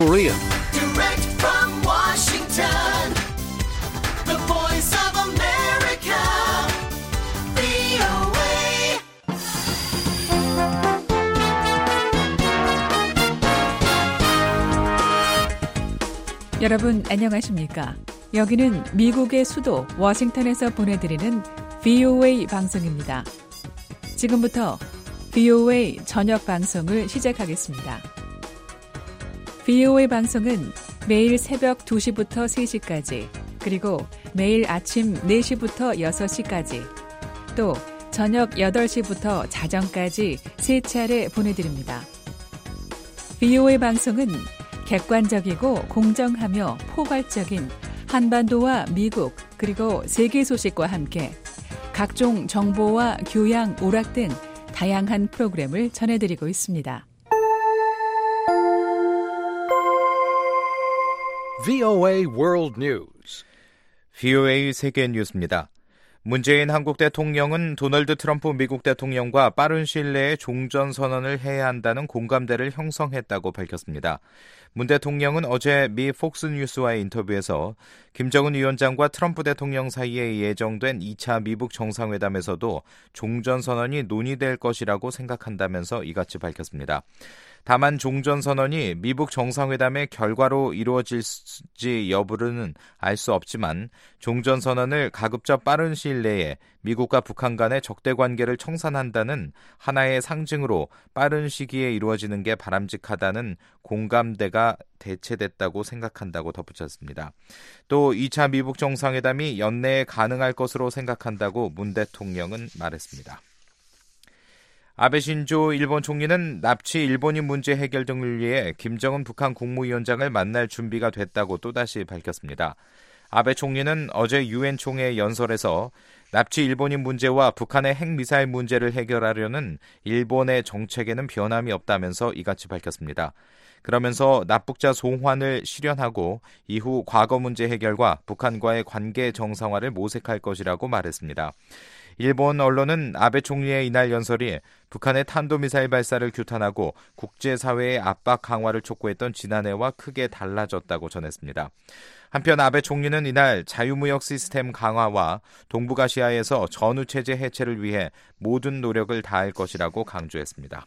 Korea. Direct from Washington, the voice of America, VOA. 여러분 안녕하십니까? 여기는 미국의 수도 워싱턴에서 보내드리는 VOA 방송입니다. 지금부터 VOA 저녁 방송을 시작하겠습니다. VOA 방송은 매일 새벽 2시부터 3시까지, 그리고 매일 아침 4시부터 6시까지, 또 저녁 8시부터 자정까지 3차례 보내드립니다. VOA 방송은 객관적이고 공정하며 포괄적인 한반도와 미국 그리고 세계 소식과 함께 각종 정보와 교양, 오락 등 다양한 프로그램을 전해드리고 있습니다. VOA World News. VOA 세계 뉴스입니다. 문재인 한국 대통령은 도널드 트럼프 미국 대통령과 빠른 시일 내에 종전선언을 해야 한다는 공감대를 형성했다고 밝혔습니다. 문 대통령은 어제 미 폭스뉴스와의 인터뷰에서 김정은 위원장과 트럼프 대통령 사이에 예정된 2차 미국 정상회담에서도 종전선언이 논의될 것이라고 생각한다면서 이같이 밝혔습니다. 다만 종전선언이 미국 정상회담의 결과로 이루어질지 여부는 알 수 없지만 종전선언을 가급적 빠른 시일 내에 미국과 북한 간의 적대관계를 청산한다는 하나의 상징으로 빠른 시기에 이루어지는 게 바람직하다는 공감대가 대체됐다고 생각한다고 덧붙였습니다. 또 2차 미국 정상회담이 연내에 가능할 것으로 생각한다고 문 대통령은 말했습니다. 아베 신조 일본 총리는 납치 일본인 문제 해결 등을 위해 김정은 북한 국무위원장을 만날 준비가 됐다고 또다시 밝혔습니다. 아베 총리는 어제 유엔 총회 연설에서 납치 일본인 문제와 북한의 핵미사일 문제를 해결하려는 일본의 정책에는 변함이 없다면서 이같이 밝혔습니다. 그러면서 납북자 송환을 실현하고 이후 과거 문제 해결과 북한과의 관계 정상화를 모색할 것이라고 말했습니다. 일본 언론은 아베 총리의 이날 연설이 북한의 탄도미사일 발사를 규탄하고 국제사회의 압박 강화를 촉구했던 지난해와 크게 달라졌다고 전했습니다. 한편 아베 총리는 이날 자유무역 시스템 강화와 동북아시아에서 전후체제 해체를 위해 모든 노력을 다할 것이라고 강조했습니다.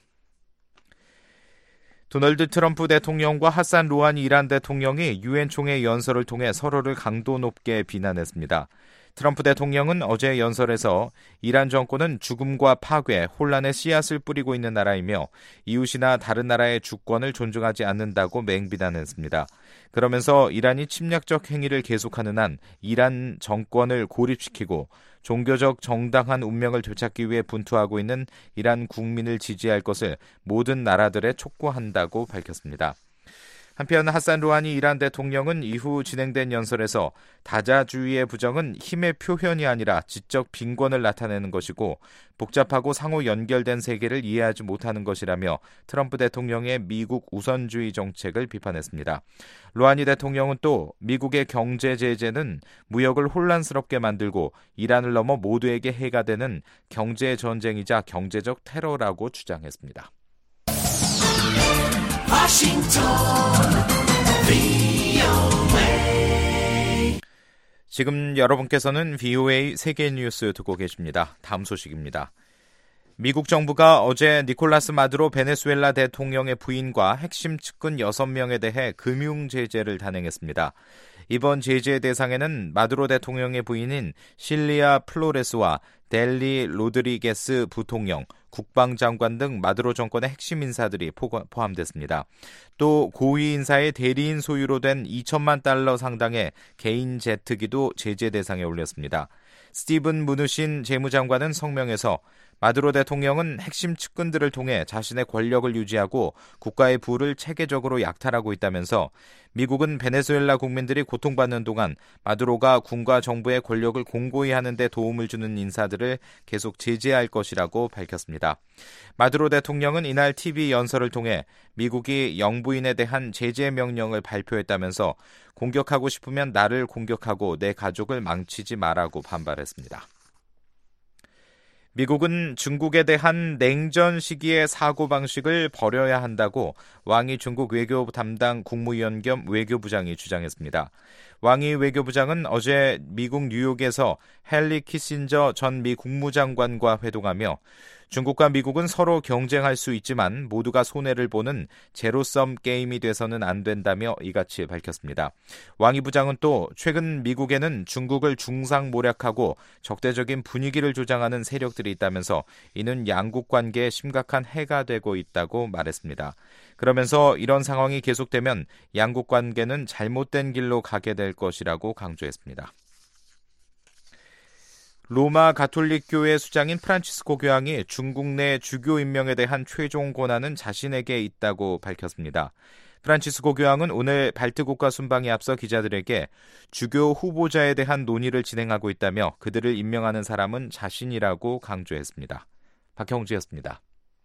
도널드 트럼프 대통령과 하산 루하니 이란 대통령이 유엔 총회 연설을 통해 서로를 강도 높게 비난했습니다. 트럼프 대통령은 어제 연설에서 이란 정권은 죽음과 파괴, 혼란의 씨앗을 뿌리고 있는 나라이며 이웃이나 다른 나라의 주권을 존중하지 않는다고 맹비난했습니다. 그러면서 이란이 침략적 행위를 계속하는 한 이란 정권을 고립시키고 종교적 정당한 운명을 되찾기 위해 분투하고 있는 이란 국민을 지지할 것을 모든 나라들에 촉구한다고 밝혔습니다. 한편 하산 루하니 이란 대통령은 이후 진행된 연설에서 다자주의의 부정은 힘의 표현이 아니라 지적 빈곤을 나타내는 것이고 복잡하고 상호 연결된 세계를 이해하지 못하는 것이라며 트럼프 대통령의 미국 우선주의 정책을 비판했습니다. 루하니 대통령은 또 미국의 경제 제재는 무역을 혼란스럽게 만들고 이란을 넘어 모두에게 해가 되는 경제 전쟁이자 경제적 테러라고 주장했습니다. 지금 여러분께서는 VOA 세계 뉴스 듣고 계십니다. 다음 소식입니다. 미국 정부가 어제 니콜라스 마두로 베네수엘라 대통령의 부인과 핵심 측근 6명에 대해 금융 제재를 단행했습니다. 이번 제재 대상에는 마두로 대통령의 부인인 실리아 플로레스와 델리 로드리게스 부통령, 국방장관 등 마두로 정권의 핵심 인사들이 포함됐습니다. 또 고위 인사의 대리인 소유로 된 2천만 달러 상당의 개인 제트기도 제재 대상에 올렸습니다. 스티븐 무누신 재무장관은 성명에서 마두로 대통령은 핵심 측근들을 통해 자신의 권력을 유지하고 국가의 부를 체계적으로 약탈하고 있다면서 미국은 베네수엘라 국민들이 고통받는 동안 마두로가 군과 정부의 권력을 공고히 하는 데 도움을 주는 인사들을 계속 제재할 것이라고 밝혔습니다. 마두로 대통령은 이날 TV 연설을 통해 미국이 영부인에 대한 제재 명령을 발표했다면서 공격하고 싶으면 나를 공격하고 내 가족을 망치지 마라고 반발했습니다. 미국은 중국에 대한 냉전 시기의 사고방식을 버려야 한다고 왕이 중국 외교부 담당 국무위원 겸 외교부장이 주장했습니다. 왕이 외교부장은 어제 미국 뉴욕에서 헨리 키신저 전 미 국무장관과 회동하며 중국과 미국은 서로 경쟁할 수 있지만 모두가 손해를 보는 제로섬 게임이 돼서는 안 된다며 이같이 밝혔습니다. 왕이 부장은 또 최근 미국에는 중국을 중상모략하고 적대적인 분위기를 조장하는 세력들이 있다면서 이는 양국 관계에 심각한 해가 되고 있다고 말했습니다. 그러면서 이런 상황이 계속되면 양국 관계는 잘못된 길로 가게 될 것이라고 강조했습니다. 로마 가톨릭 교회 수장인 프란치스코 교황이 중국 내 주교 임명에 대한 최종 권한은 자신에게 있다고 밝혔습니다. 프란치스코 교황은 오늘 발트국가 순방에 앞서 기자들에게 주교 후보자에 대한 논의를 진행하고 있다며 그들을 임명하는 사람은 자신이라고 강조했습니다. 박형주였습니다.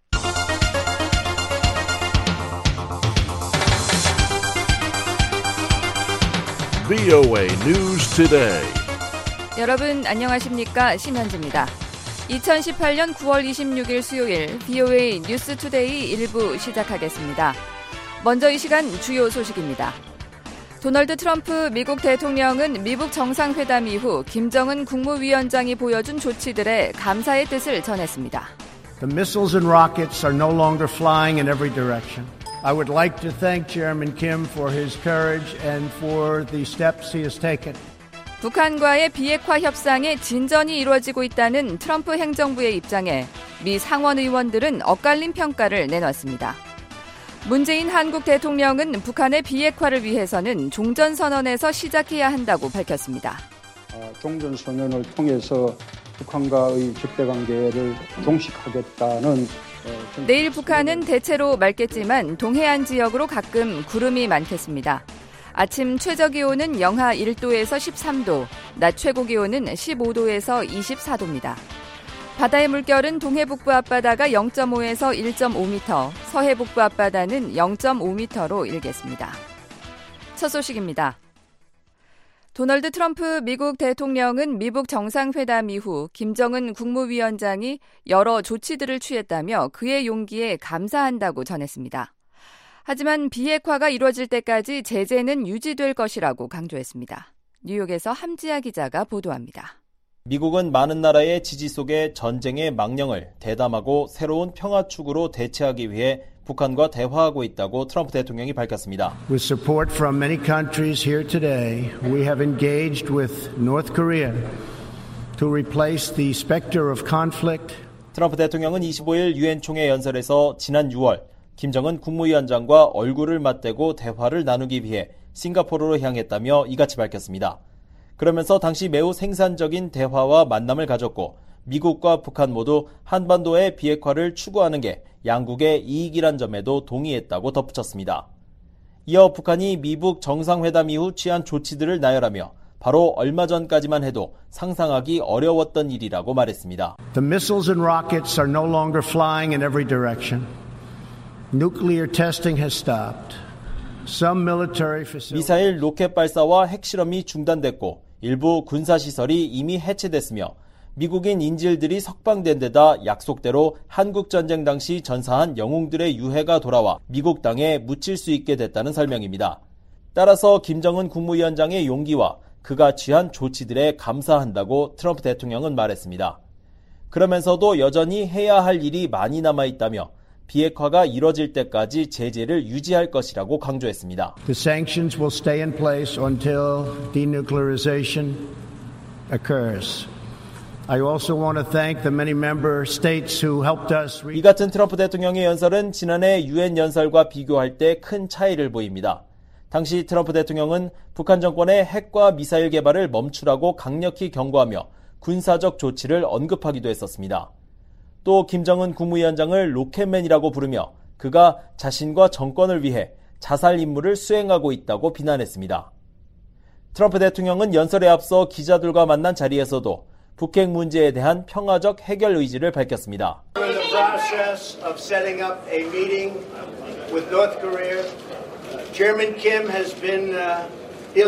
VOA News Today. 여러분 안녕하십니까? 심현지입니다. 2018년 9월 26일 수요일 VOA 뉴스 투데이 1부 시작하겠습니다. 먼저 이 시간 주요 소식입니다. 도널드 트럼프 미국 대통령은 미국 정상회담 이후 김정은 국무위원장이 보여준 조치들에 감사의 뜻을 전했습니다. The missiles and rockets are no longer flying in every direction. I would like to thank Chairman Kim for his courage and for the steps he has taken. 북한과의 비핵화 협상에 진전이 이루어지고 있다는 트럼프 행정부의 입장에 미 상원 의원들은 엇갈린 평가를 내놨습니다. 문재인 한국 대통령은 북한의 비핵화를 위해서는 종전선언에서 시작해야 한다고 밝혔습니다. 종전선언을 통해서 북한과의 적대관계를 종식하겠다는 내일 북한은 대체로 맑겠지만 동해안 지역으로 가끔 구름이 많겠습니다. 아침 최저기온은 영하 1도에서 13도, 낮 최고기온은 15도에서 24도입니다. 바다의 물결은 동해북부 앞바다가 0.5에서 1.5m, 서해북부 앞바다는 0.5m로 일겠습니다. 첫 소식입니다. 도널드 트럼프 미국 대통령은 미국 정상회담 이후 김정은 국무위원장이 여러 조치들을 취했다며 그의 용기에 감사한다고 전했습니다. 하지만 비핵화가 이루어질 때까지 제재는 유지될 것이라고 강조했습니다. 뉴욕에서 함지아 기자가 보도합니다. 미국은 많은 나라의 지지 속에 전쟁의 망령을 대담하고 새로운 평화 축으로 대체하기 위해 북한과 대화하고 있다고 트럼프 대통령이 밝혔습니다. With support from many countries here today, we have engaged with North Korea to replace the specter of conflict. 트럼프 대통령은 25일 유엔 총회 연설에서 지난 6월 김정은 국무위원장과 얼굴을 맞대고 대화를 나누기 위해 싱가포르로 향했다며 이같이 밝혔습니다. 그러면서 당시 매우 생산적인 대화와 만남을 가졌고 미국과 북한 모두 한반도의 비핵화를 추구하는 게 양국의 이익이란 점에도 동의했다고 덧붙였습니다. 이어 북한이 미국 정상회담 이후 취한 조치들을 나열하며 바로 얼마 전까지만 해도 상상하기 어려웠던 일이라고 말했습니다. The missiles and rockets are no longer flying in every direction. Nuclear testing has stopped. Some military facilities. 미사일 로켓 발사와 핵실험이 중단됐고 일부 군사시설이 이미 해체됐으며 미국인 인질들이 석방된 데다 약속대로 한국전쟁 당시 전사한 영웅들의 유해가 돌아와 미국 땅에 묻힐 수 있게 됐다는 설명입니다. 따라서 김정은 국무위원장의 용기와 그가 취한 조치들에 감사한다고 트럼프 대통령은 말했습니다. 그러면서도 여전히 해야 할 일이 많이 남아있다며 비핵화가 이뤄질 때까지 제재를 유지할 것이라고 강조했습니다. The sanctions will stay in place until denuclearization occurs. I also want to thank the many member states who helped us. 이 같은 트럼프 대통령의 연설은 지난해 유엔 연설과 비교할 때 큰 차이를 보입니다. 당시 트럼프 대통령은 북한 정권의 핵과 미사일 개발을 멈추라고 강력히 경고하며 군사적 조치를 언급하기도 했었습니다. 또 김정은 국무위원장을 로켓맨이라고 부르며 그가 자신과 정권을 위해 자살 임무를 수행하고 있다고 비난했습니다. 트럼프 대통령은 연설에 앞서 기자들과 만난 자리에서도 북핵 문제에 대한 평화적 해결 의지를 밝혔습니다.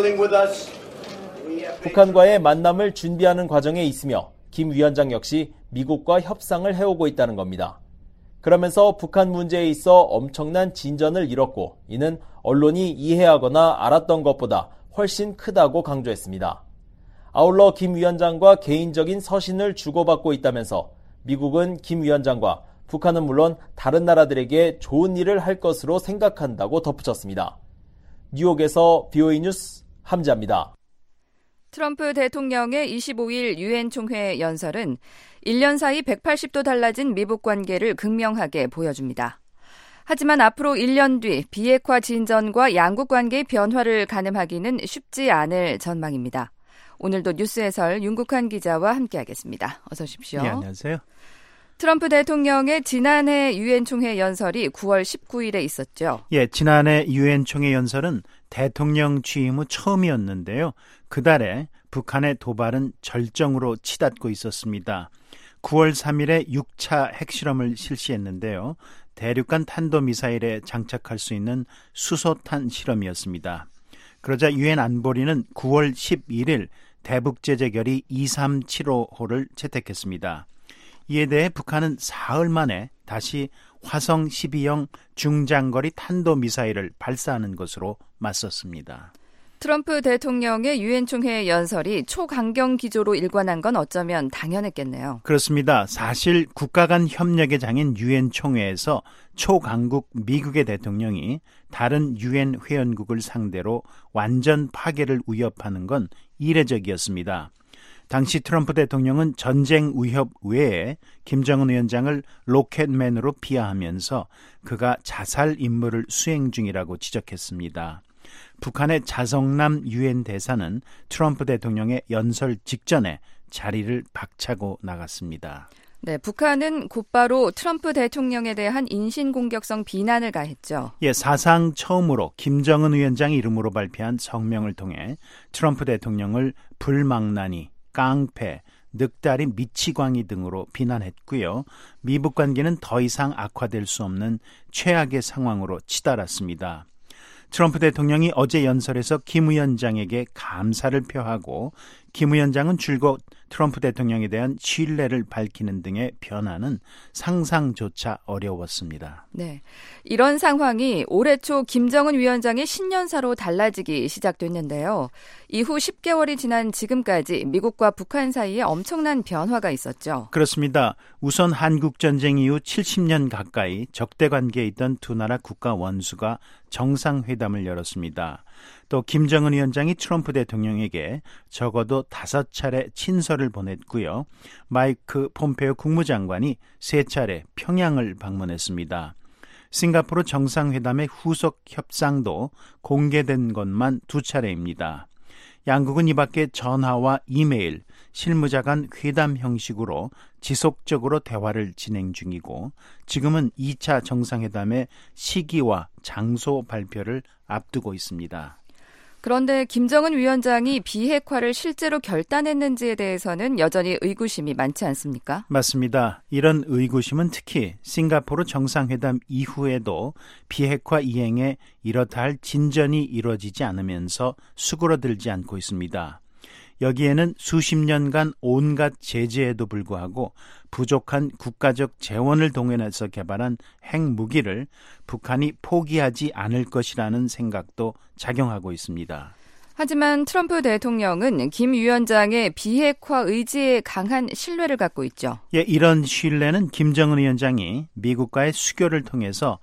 북한과의 만남을 준비하는 과정에 있으며 김 위원장 역시 미국과 협상을 해오고 있다는 겁니다. 그러면서 북한 문제에 있어 엄청난 진전을 이뤘고 이는 언론이 이해하거나 알았던 것보다 훨씬 크다고 강조했습니다. 아울러 김 위원장과 개인적인 서신을 주고받고 있다면서 미국은 김 위원장과 북한은 물론 다른 나라들에게 좋은 일을 할 것으로 생각한다고 덧붙였습니다. 뉴욕에서 VOA 뉴스 함지아입니다. 트럼프 대통령의 25일 유엔 총회 연설은 1년 사이 180도 달라진 미북 관계를 극명하게 보여줍니다. 하지만 앞으로 1년 뒤 비핵화 진전과 양국 관계의 변화를 가늠하기는 쉽지 않을 전망입니다. 오늘도 뉴스 해설 윤국한 기자와 함께하겠습니다. 어서 오십시오. 네, 안녕하세요. 트럼프 대통령의 지난해 유엔 총회 연설이 9월 19일에 있었죠. 예, 지난해 유엔 총회 연설은 대통령 취임 후 처음이었는데요. 그달에 북한의 도발은 절정으로 치닫고 있었습니다. 9월 3일에 6차 핵실험을 실시했는데요. 대륙간 탄도미사일에 장착할 수 있는 수소탄 실험이었습니다. 그러자 유엔 안보리는 9월 11일 대북제재결의 2375호를 채택했습니다. 이에 대해 북한은 사흘 만에 다시 화성 12형 중장거리 탄도미사일을 발사하는 것으로 맞섰습니다. 트럼프 대통령의 유엔 총회 연설이 초강경 기조로 일관한 건 어쩌면 당연했겠네요. 그렇습니다. 사실 국가 간 협력의 장인 유엔 총회에서 초강국 미국의 대통령이 다른 유엔 회원국을 상대로 완전 파괴를 위협하는 건 이례적이었습니다. 당시 트럼프 대통령은 전쟁 위협 외에 김정은 위원장을 로켓맨으로 비하하면서 그가 자살 임무를 수행 중이라고 지적했습니다. 북한의 자성남 유엔 대사는 트럼프 대통령의 연설 직전에 자리를 박차고 나갔습니다. 네, 북한은 곧바로 트럼프 대통령에 대한 인신공격성 비난을 가했죠. 예, 사상 처음으로 김정은 위원장 이름으로 발표한 성명을 통해 트럼프 대통령을 불망나니, 깡패, 늑다리 미치광이 등으로 비난했고요. 미북 관계는 더 이상 악화될 수 없는 최악의 상황으로 치달았습니다. 트럼프 대통령이 어제 연설에서 김 위원장에게 감사를 표하고 김 위원장은 줄곧 트럼프 대통령에 대한 신뢰를 밝히는 등의 변화는 상상조차 어려웠습니다. 네, 이런 상황이 올해 초 김정은 위원장의 신년사로 달라지기 시작됐는데요. 이후 10개월이 지난 지금까지 미국과 북한 사이에 엄청난 변화가 있었죠. 그렇습니다. 우선 한국전쟁 이후 70년 가까이 적대 관계에 있던 두 나라 국가 원수가 정상회담을 열었습니다. 또 김정은 위원장이 트럼프 대통령에게 적어도 5차례 친서를 보냈고요. 마이크 폼페오 국무장관이 3차례 평양을 방문했습니다. 싱가포르 정상회담의 후속 협상도 공개된 것만 2차례입니다. 양국은 이 밖에 전화와 이메일, 실무자 간 회담 형식으로 지속적으로 대화를 진행 중이고 지금은 2차 정상회담의 시기와 장소 발표를 앞두고 있습니다. 그런데 김정은 위원장이 비핵화를 실제로 결단했는지에 대해서는 여전히 의구심이 많지 않습니까? 맞습니다. 이런 의구심은 특히 싱가포르 정상회담 이후에도 비핵화 이행에 이렇다 할 진전이 이루어지지 않으면서 수그러들지 않고 있습니다. 여기에는 수십 년간 온갖 제재에도 불구하고 부족한 국가적 재원을 동원해서 개발한 핵무기를 북한이 포기하지 않을 것이라는 생각도 작용하고 있습니다. 하지만 트럼프 대통령은 김 위원장의 비핵화 의지에 강한 신뢰를 갖고 있죠. 예, 이런 신뢰는 김정은 위원장이 미국과의 수교를 통해서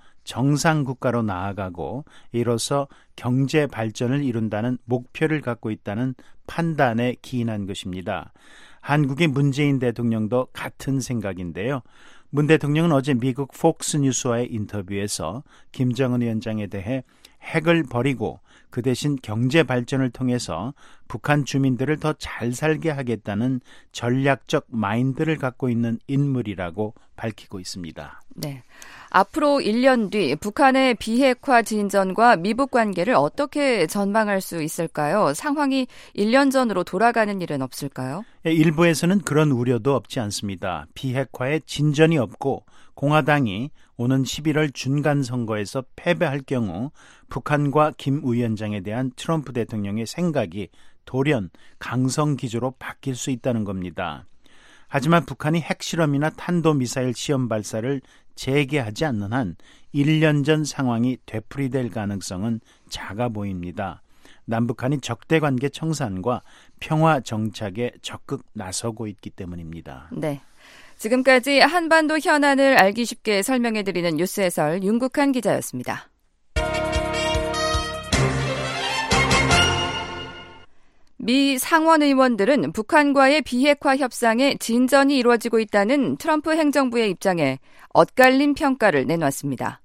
정상국가로 나아가고 이로써 경제 발전을 이룬다는 목표를 갖고 있다는 판단에 기인한 것입니다. 한국의 문재인 대통령도 같은 생각인데요. 문 대통령은 어제 미국 폭스뉴스와의 인터뷰에서 김정은 위원장에 대해 핵을 버리고 그 대신 경제 발전을 통해서 북한 주민들을 더 잘 살게 하겠다는 전략적 마인드를 갖고 있는 인물이라고 밝히고 있습니다. 네, 앞으로 1년 뒤 북한의 비핵화 진전과 미북 관계를 어떻게 전망할 수 있을까요? 상황이 1년 전으로 돌아가는 일은 없을까요? 일부에서는 그런 우려도 없지 않습니다. 비핵화에 진전이 없고 공화당이 오는 11월 중간선거에서 패배할 경우 북한과 김 위원장에 대한 트럼프 대통령의 생각이 돌연 강성 기조로 바뀔 수 있다는 겁니다. 하지만 북한이 핵실험이나 탄도미사일 시험 발사를 재개하지 않는 한 1년 전 상황이 되풀이될 가능성은 작아 보입니다. 남북한이 적대관계 청산과 평화 정착에 적극 나서고 있기 때문입니다. 네. 지금까지 한반도 현안을 알기 쉽게 설명해드리는 뉴스 해설 윤국한 기자였습니다. 미 상원 의원들은 북한과의 비핵화 협상에 진전이 이루어지고 있다는 트럼프 행정부의 입장에 엇갈린 평가를 내놨습니다.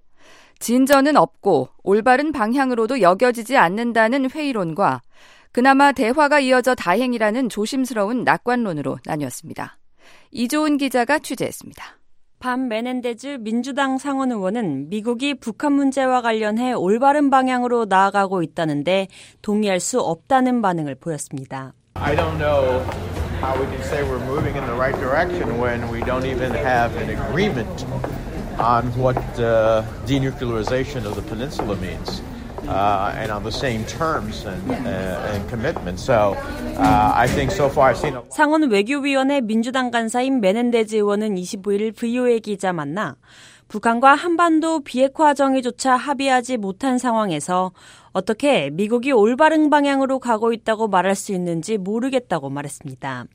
진전은 없고 올바른 방향으로도 여겨지지 않는다는 회의론과 그나마 대화가 이어져 다행이라는 조심스러운 낙관론으로 나뉘었습니다. 이조은 기자가 취재했습니다. 반 메넨데즈 민주당 상원 의원은 미국이 북한 문제와 관련해 올바른 방향으로 나아가고 있다는데 동의할 수 없다는 반응을 보였습니다. I don't know how we can say we're moving in the right direction when we don't even have an agreement on what denuclearization of the peninsula means. And on the same terms and commitment. So I think so far I've seen. 상원 외교위원회 민주당 간사인 메넨데즈 의원은 25일 VOA 기자 만나 북한과 한반도 비핵화 정의조차 합의하지 못한 상황에서 어떻게 미국이 올바른 방향으로 가고 있다고 말할 수 있는지 모르겠다고 말했습니다.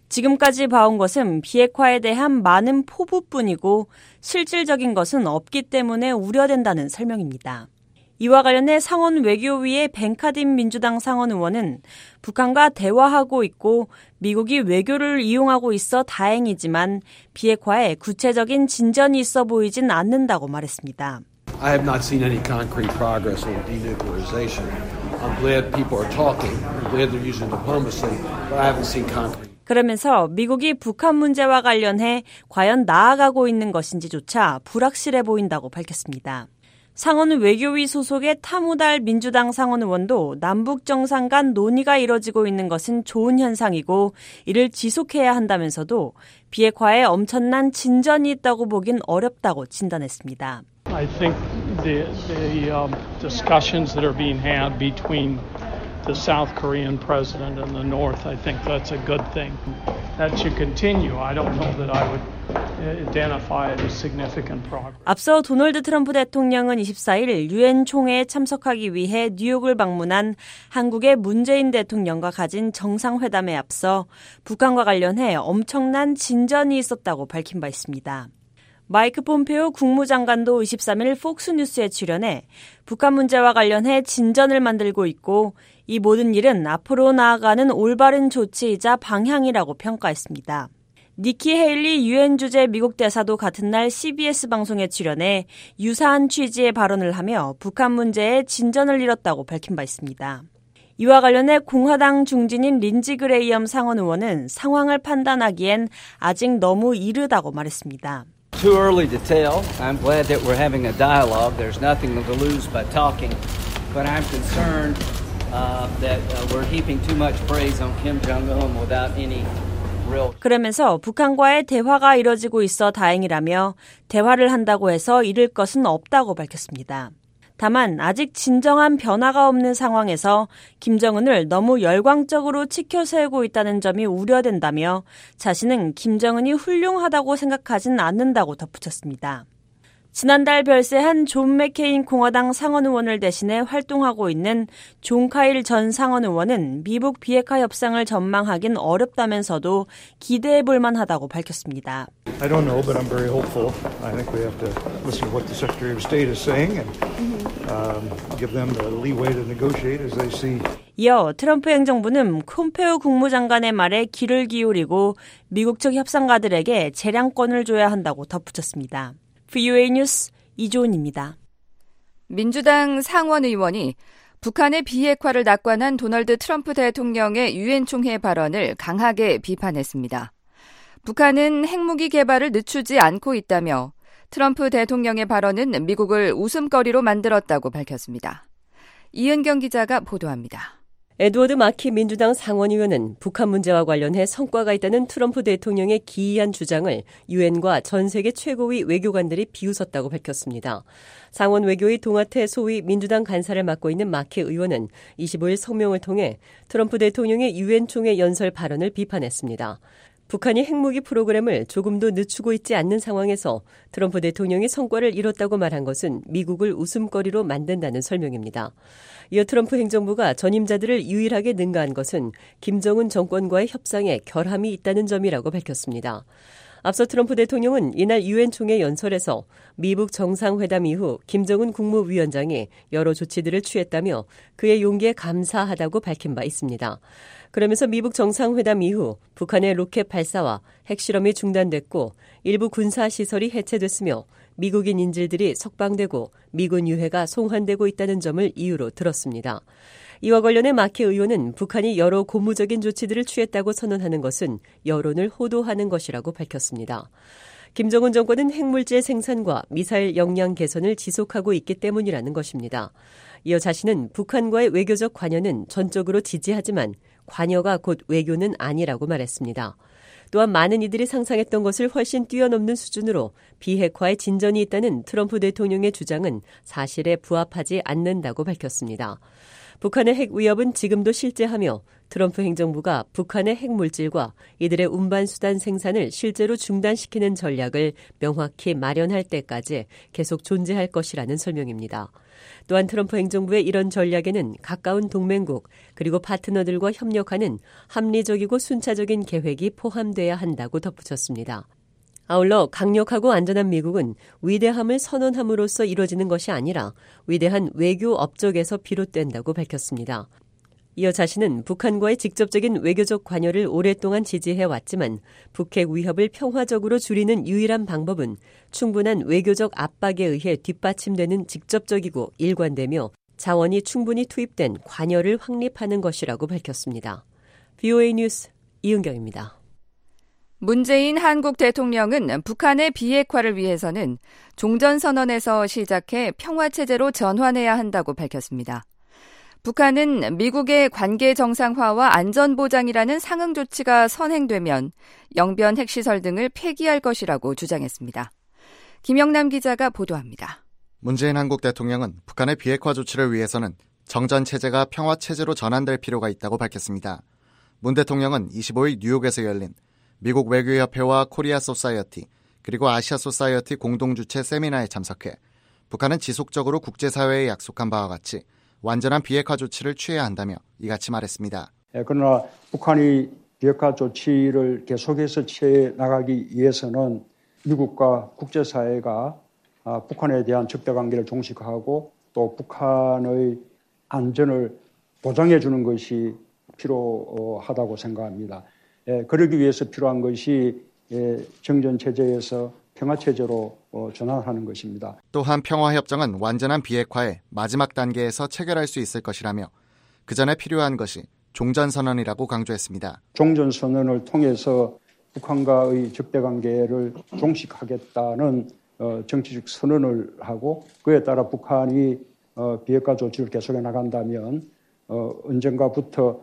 지금까지 봐온 것은 비핵화에 대한 많은 포부뿐이고 실질적인 것은 없기 때문에 우려된다는 설명입니다. 이와 관련해 상원 외교위의 벤카딘 민주당 상원 의원은 북한과 대화하고 있고 미국이 외교를 이용하고 있어 다행이지만 비핵화에 구체적인 진전이 있어 보이진 않는다고 말했습니다. I have not seen any concrete progress on denuclearization. I'm glad people are talking. I'm glad they're using diplomacy, but I haven't seen concrete. 그러면서 미국이 북한 문제와 관련해 과연 나아가고 있는 것인지조차 불확실해 보인다고 밝혔습니다. 상원 외교위 소속의 타무달 민주당 상원 의원도 남북 정상 간 논의가 이뤄지고 있는 것은 좋은 현상이고 이를 지속해야 한다면서도 비핵화에 엄청난 진전이 있다고 보긴 어렵다고 진단했습니다. I think the discussions that are being had between the South Korean president and the North, I think that's a good thing. That should continue. I don't know that I would identify it as significant progress. 앞서 도널드 트럼프 대통령은 24일 유엔 총회에 참석하기 위해 뉴욕을 방문한 한국의 문재인 대통령과 가진 정상회담에 앞서 북한과 관련해 엄청난 진전이 있었다고 밝힌 바 있습니다. 마이크 폼페오 국무장관도 23일 폭스뉴스에 출연해 북한 문제와 관련해 진전을 만들고 있고 이 모든 일은 앞으로 나아가는 올바른 조치이자 방향이라고 평가했습니다. 니키 헤일리 유엔 주재 미국 대사도 같은 날 CBS 방송에 출연해 유사한 취지의 발언을 하며 북한 문제에 진전을 이뤘다고 밝힌 바 있습니다. 이와 관련해 공화당 중진인 린지 그레이엄 상원 의원은 상황을 판단하기엔 아직 너무 이르다고 말했습니다. Too early to tell. I'm glad that we're having a dialogue. There's nothing to lose by talking. But I'm concerned that we're heaping too much praise on Kim Jong-un without any real. 그러면서 북한과의 대화가 이뤄지고 있어 다행이라며 대화를 한다고 해서 잃을 것은 없다고 밝혔습니다. 다만 아직 진정한 변화가 없는 상황에서 김정은을 너무 열광적으로 치켜세우고 있다는 점이 우려된다며 자신은 김정은이 훌륭하다고 생각하진 않는다고 덧붙였습니다. 지난달 별세한 존 맥케인 공화당 상원 의원을 대신해 활동하고 있는 존 카일 전 상원 의원은 미북 비핵화 협상을 전망하긴 어렵다면서도 기대해 볼 만하다고 밝혔습니다. I don't know, but I'm very hopeful. I think we have to listen to what the Secretary of State is saying and give them the leeway to negotiate as they see. 이어 트럼프 행정부는 폼페오 국무장관의 말에 귀를 기울이고 미국 측 협상가들에게 재량권을 줘야 한다고 덧붙였습니다. VOA 뉴스 이조은입니다. 민주당 상원 의원이 북한의 비핵화를 낙관한 도널드 트럼프 대통령의 유엔 총회 발언을 강하게 비판했습니다. 북한은 핵무기 개발을 늦추지 않고 있다며 트럼프 대통령의 발언은 미국을 웃음거리로 만들었다고 밝혔습니다. 이은경 기자가 보도합니다. 에드워드 마키 민주당 상원의원은 북한 문제와 관련해 성과가 있다는 트럼프 대통령의 기이한 주장을 유엔과 전 세계 최고위 외교관들이 비웃었다고 밝혔습니다. 상원 외교의 동아태 소위 민주당 간사를 맡고 있는 마키 의원은 25일 성명을 통해 트럼프 대통령의 유엔 총회 연설 발언을 비판했습니다. 북한이 핵무기 프로그램을 조금도 늦추고 있지 않는 상황에서 트럼프 대통령이 성과를 이뤘다고 말한 것은 미국을 웃음거리로 만든다는 설명입니다. 이어 트럼프 행정부가 전임자들을 유일하게 능가한 것은 김정은 정권과의 협상에 결함이 있다는 점이라고 밝혔습니다. 앞서 트럼프 대통령은 이날 유엔 총회 연설에서 미북 정상회담 이후 김정은 국무위원장이 여러 조치들을 취했다며 그의 용기에 감사하다고 밝힌 바 있습니다. 그러면서 미북 정상회담 이후 북한의 로켓 발사와 핵실험이 중단됐고 일부 군사시설이 해체됐으며 미국인 인질들이 석방되고 미군 유해가 송환되고 있다는 점을 이유로 들었습니다. 이와 관련해 마케 의원은 북한이 여러 고무적인 조치들을 취했다고 선언하는 것은 여론을 호도하는 것이라고 밝혔습니다. 김정은 정권은 핵물질 생산과 미사일 역량 개선을 지속하고 있기 때문이라는 것입니다. 이어 자신은 북한과의 외교적 관여는 전적으로 지지하지만 관여가 곧 외교는 아니라고 말했습니다. 또한 많은 이들이 상상했던 것을 훨씬 뛰어넘는 수준으로 비핵화에 진전이 있다는 트럼프 대통령의 주장은 사실에 부합하지 않는다고 밝혔습니다. 북한의 핵 위협은 지금도 실제하며 트럼프 행정부가 북한의 핵물질과 이들의 운반수단 생산을 실제로 중단시키는 전략을 명확히 마련할 때까지 계속 존재할 것이라는 설명입니다. 또한 트럼프 행정부의 이런 전략에는 가까운 동맹국 그리고 파트너들과 협력하는 합리적이고 순차적인 계획이 포함돼야 한다고 덧붙였습니다. 아울러 강력하고 안전한 미국은 위대함을 선언함으로써 이루어지는 것이 아니라 위대한 외교 업적에서 비롯된다고 밝혔습니다. 이어 자신은 북한과의 직접적인 외교적 관여를 오랫동안 지지해왔지만 북핵 위협을 평화적으로 줄이는 유일한 방법은 충분한 외교적 압박에 의해 뒷받침되는 직접적이고 일관되며 자원이 충분히 투입된 관여를 확립하는 것이라고 밝혔습니다. VOA 뉴스 이은경입니다. 문재인 한국 대통령은 북한의 비핵화를 위해서는 종전선언에서 시작해 평화체제로 전환해야 한다고 밝혔습니다. 북한은 미국의 관계 정상화와 안전보장이라는 상응 조치가 선행되면 영변 핵시설 등을 폐기할 것이라고 주장했습니다. 김영남 기자가 보도합니다. 문재인 한국 대통령은 북한의 비핵화 조치를 위해서는 정전체제가 평화체제로 전환될 필요가 있다고 밝혔습니다. 문 대통령은 25일 뉴욕에서 열린 미국 외교협회와 코리아 소사이어티 그리고 아시아 소사이어티 공동주최 세미나에 참석해 북한은 지속적으로 국제사회에 약속한 바와 같이 완전한 비핵화 조치를 취해야 한다며 이같이 말했습니다. 그러나 북한이 비핵화 조치를 계속해서 취해 나가기 위해서는 미국과 국제사회가 북한에 대한 적대관계를 종식하고 또 북한의 안전을 보장해 주는 것이 필요하다고 생각합니다. 그러기 위해서 필요한 것이 정전체제에서 평화체제로 전환하는 것입니다. 또한 평화협정은 완전한 비핵화의 마지막 단계에서 체결할 수 있을 것이라며 그 전에 필요한 것이 종전선언이라고 강조했습니다. 종전선언을 통해서 북한과의 적대관계를 종식하겠다는 정치적 선언을 하고 그에 따라 북한이 비핵화 조치를 계속해 나간다면 언젠가부터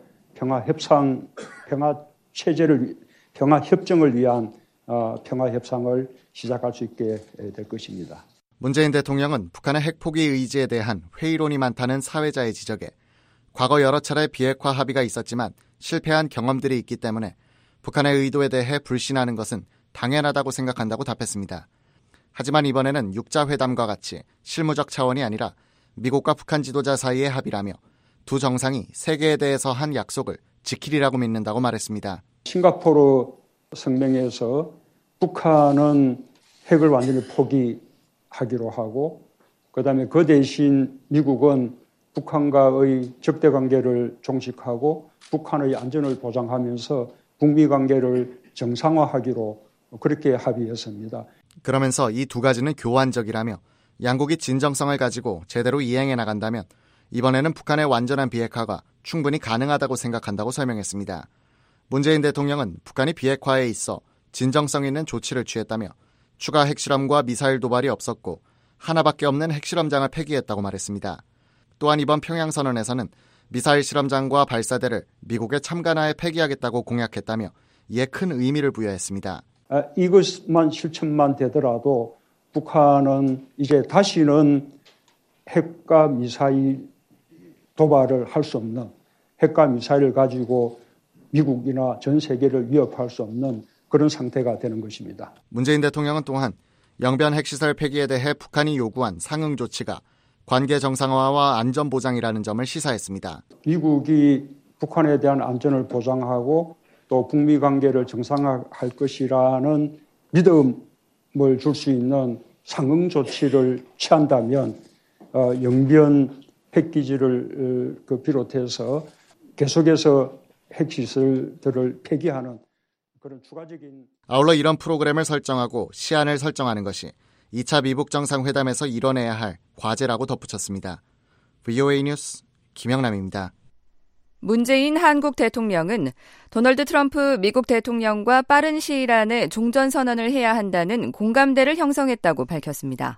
평화협정을 위한 평화협상을 시작할 수 있게 될 것입니다. 문재인 대통령은 북한의 핵포기 의지에 대한 회의론이 많다는 사회자의 지적에 과거 여러 차례 비핵화 합의가 있었지만 실패한 경험들이 있기 때문에 북한의 의도에 대해 불신하는 것은 당연하다고 생각한다고 답했습니다. 하지만 이번에는 육자회담과 같이 실무적 차원이 아니라 미국과 북한 지도자 사이의 합의라며 두 정상이 세계에 대해서 한 약속을 지키리라고 믿는다고 말했습니다. 싱가포르 성명에서 북한은 핵을 완전히 포기하기로 하고 그다음에 그 대신 미국은 북한과의 적대관계를 종식하고 북한의 안전을 보장하면서 북미 관계를 정상화하기로 그렇게 합의했습니다. 그러면서 이 두 가지는 교환적이라며 양국이 진정성을 가지고 제대로 이행해 나간다면 이번에는 북한의 완전한 비핵화가 충분히 가능하다고 생각한다고 설명했습니다. 문재인 대통령은 북한이 비핵화에 있어 진정성 있는 조치를 취했다며 추가 핵실험과 미사일 도발이 없었고 하나밖에 없는 핵실험장을 폐기했다고 말했습니다. 또한 이번 평양선언에서는 미사일 실험장과 발사대를 미국의 참관하에 폐기하겠다고 공약했다며 이에 큰 의미를 부여했습니다. 이것만 실천만 되더라도 북한은 이제 다시는 핵과 미사일 도발을 할 수 없는 핵과 미사일을 가지고 미국이나 전 세계를 위협할 수 없는 그런 상태가 되는 것입니다. 문재인 대통령은 또한 영변 핵시설 폐기에 대해 북한이 요구한 상응 조치가 관계 정상화와 안전 보장이라는 점을 시사했습니다. 미국이 북한에 대한 안전을 보장하고 또 북미 관계를 정상화할 것이라는 믿음을 줄 수 있는 상응 조치를 취한다면 영변 핵기지를 비롯해서 계속해서 핵시설들을 폐기하는 그런 추가적인 아울러 이런 프로그램을 설정하고 시한을 설정하는 것이 2차 미북 정상회담에서 이뤄내야 할 과제라고 덧붙였습니다. VOA 뉴스 김영남입니다. 문재인 한국 대통령은 도널드 트럼프 미국 대통령과 빠른 시일 안에 종전선언을 해야 한다는 공감대를 형성했다고 밝혔습니다.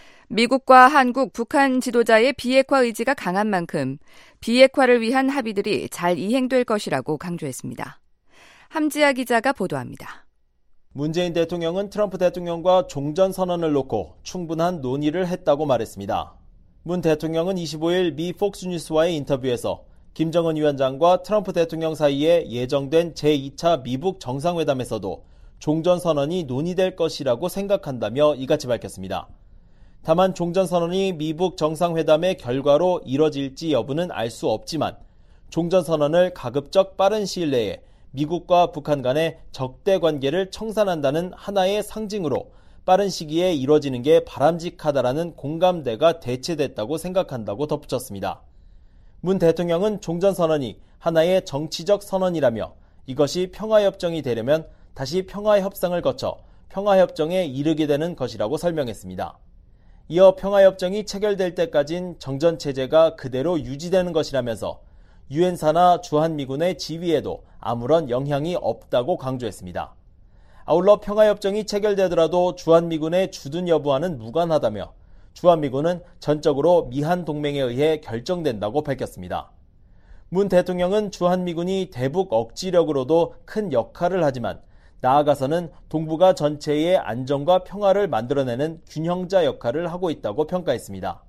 미국과 한국, 북한 지도자의 비핵화 의지가 강한 만큼 비핵화를 위한 합의들이 잘 이행될 것이라고 강조했습니다. 함지아 기자가 보도합니다. 문재인 대통령은 트럼프 대통령과 종전선언을 놓고 충분한 논의를 했다고 말했습니다. 문 대통령은 25일 미 폭스뉴스와의 인터뷰에서 김정은 위원장과 트럼프 대통령 사이에 예정된 제2차 미북 정상회담에서도 종전선언이 논의될 것이라고 생각한다며 이같이 밝혔습니다. 다만 종전선언이 미북 정상회담의 결과로 이뤄질지 여부는 알 수 없지만 종전선언을 가급적 빠른 시일 내에 미국과 북한 간의 적대 관계를 청산한다는 하나의 상징으로 빠른 시기에 이뤄지는 게 바람직하다라는 공감대가 대체됐다고 생각한다고 덧붙였습니다. 문 대통령은 종전선언이 하나의 정치적 선언이라며 이것이 평화협정이 되려면 다시 평화협상을 거쳐 평화협정에 이르게 되는 것이라고 설명했습니다. 이어 평화협정이 체결될 때까진 정전체제가 그대로 유지되는 것이라면서 유엔사나 주한미군의 지위에도 아무런 영향이 없다고 강조했습니다. 아울러 평화협정이 체결되더라도 주한미군의 주둔 여부와는 무관하다며 주한미군은 전적으로 미한 동맹에 의해 결정된다고 밝혔습니다. 문 대통령은 주한미군이 대북 억지력으로도 큰 역할을 하지만 나아가서는 동북아 전체의 안정과 평화를 만들어내는 균형자 역할을 하고 있다고 평가했습니다.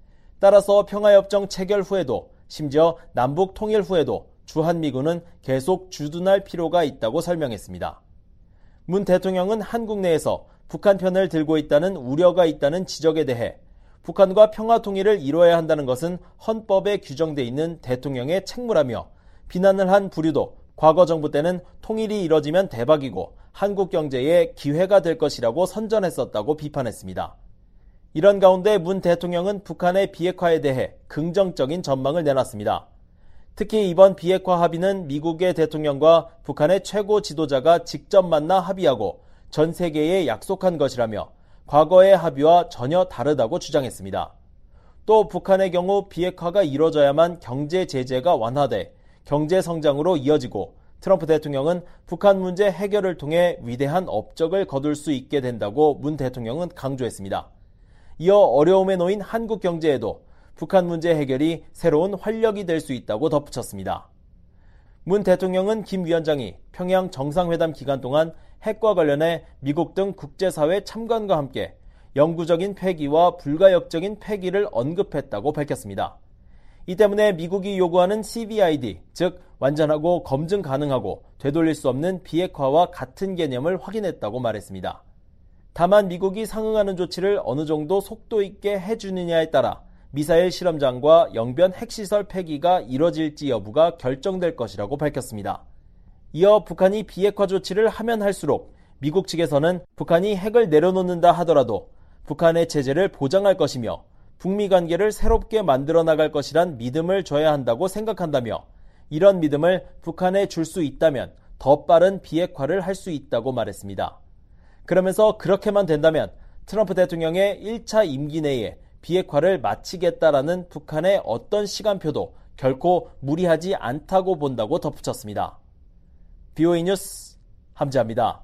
따라서 평화협정 체결 후에도 심지어 남북 통일 후에도 주한미군은 계속 주둔할 필요가 있다고 설명했습니다. 문 대통령은 한국 내에서 북한 편을 들고 있다는 우려가 있다는 지적에 대해 북한과 평화 통일을 이뤄야 한다는 것은 헌법에 규정돼 있는 대통령의 책무라며 비난을 한 부류도 과거 정부 때는 통일이 이뤄지면 대박이고 한국 경제에 기회가 될 것이라고 선전했었다고 비판했습니다. 이런 가운데 문 대통령은 북한의 비핵화에 대해 긍정적인 전망을 내놨습니다. 특히 이번 비핵화 합의는 미국의 대통령과 북한의 최고 지도자가 직접 만나 합의하고 전 세계에 약속한 것이라며 과거의 합의와 전혀 다르다고 주장했습니다. 또 북한의 경우 비핵화가 이뤄져야만 경제 제재가 완화돼 경제 성장으로 이어지고 트럼프 대통령은 북한 문제 해결을 통해 위대한 업적을 거둘 수 있게 된다고 문 대통령은 강조했습니다. 이어 어려움에 놓인 한국 경제에도 북한 문제 해결이 새로운 활력이 될 수 있다고 덧붙였습니다. 문 대통령은 김 위원장이 평양 정상회담 기간 동안 핵과 관련해 미국 등 국제사회 참관과 함께 영구적인 폐기와 불가역적인 폐기를 언급했다고 밝혔습니다. 이 때문에 미국이 요구하는 CVID, 즉 완전하고 검증 가능하고 되돌릴 수 없는 비핵화와 같은 개념을 확인했다고 말했습니다. 다만 미국이 상응하는 조치를 어느 정도 속도 있게 해주느냐에 따라 미사일 실험장과 영변 핵시설 폐기가 이뤄질지 여부가 결정될 것이라고 밝혔습니다. 이어 북한이 비핵화 조치를 하면 할수록 미국 측에서는 북한이 핵을 내려놓는다 하더라도 북한의 체제를 보장할 것이며 북미 관계를 새롭게 만들어 나갈 것이란 믿음을 줘야 한다고 생각한다며 이런 믿음을 북한에 줄 수 있다면 더 빠른 비핵화를 할 수 있다고 말했습니다. 그러면서 그렇게만 된다면 트럼프 대통령의 1차 임기 내에 비핵화를 마치겠다라는 북한의 어떤 시간표도 결코 무리하지 않다고 본다고 덧붙였습니다. VOA 뉴스 함지아입니다.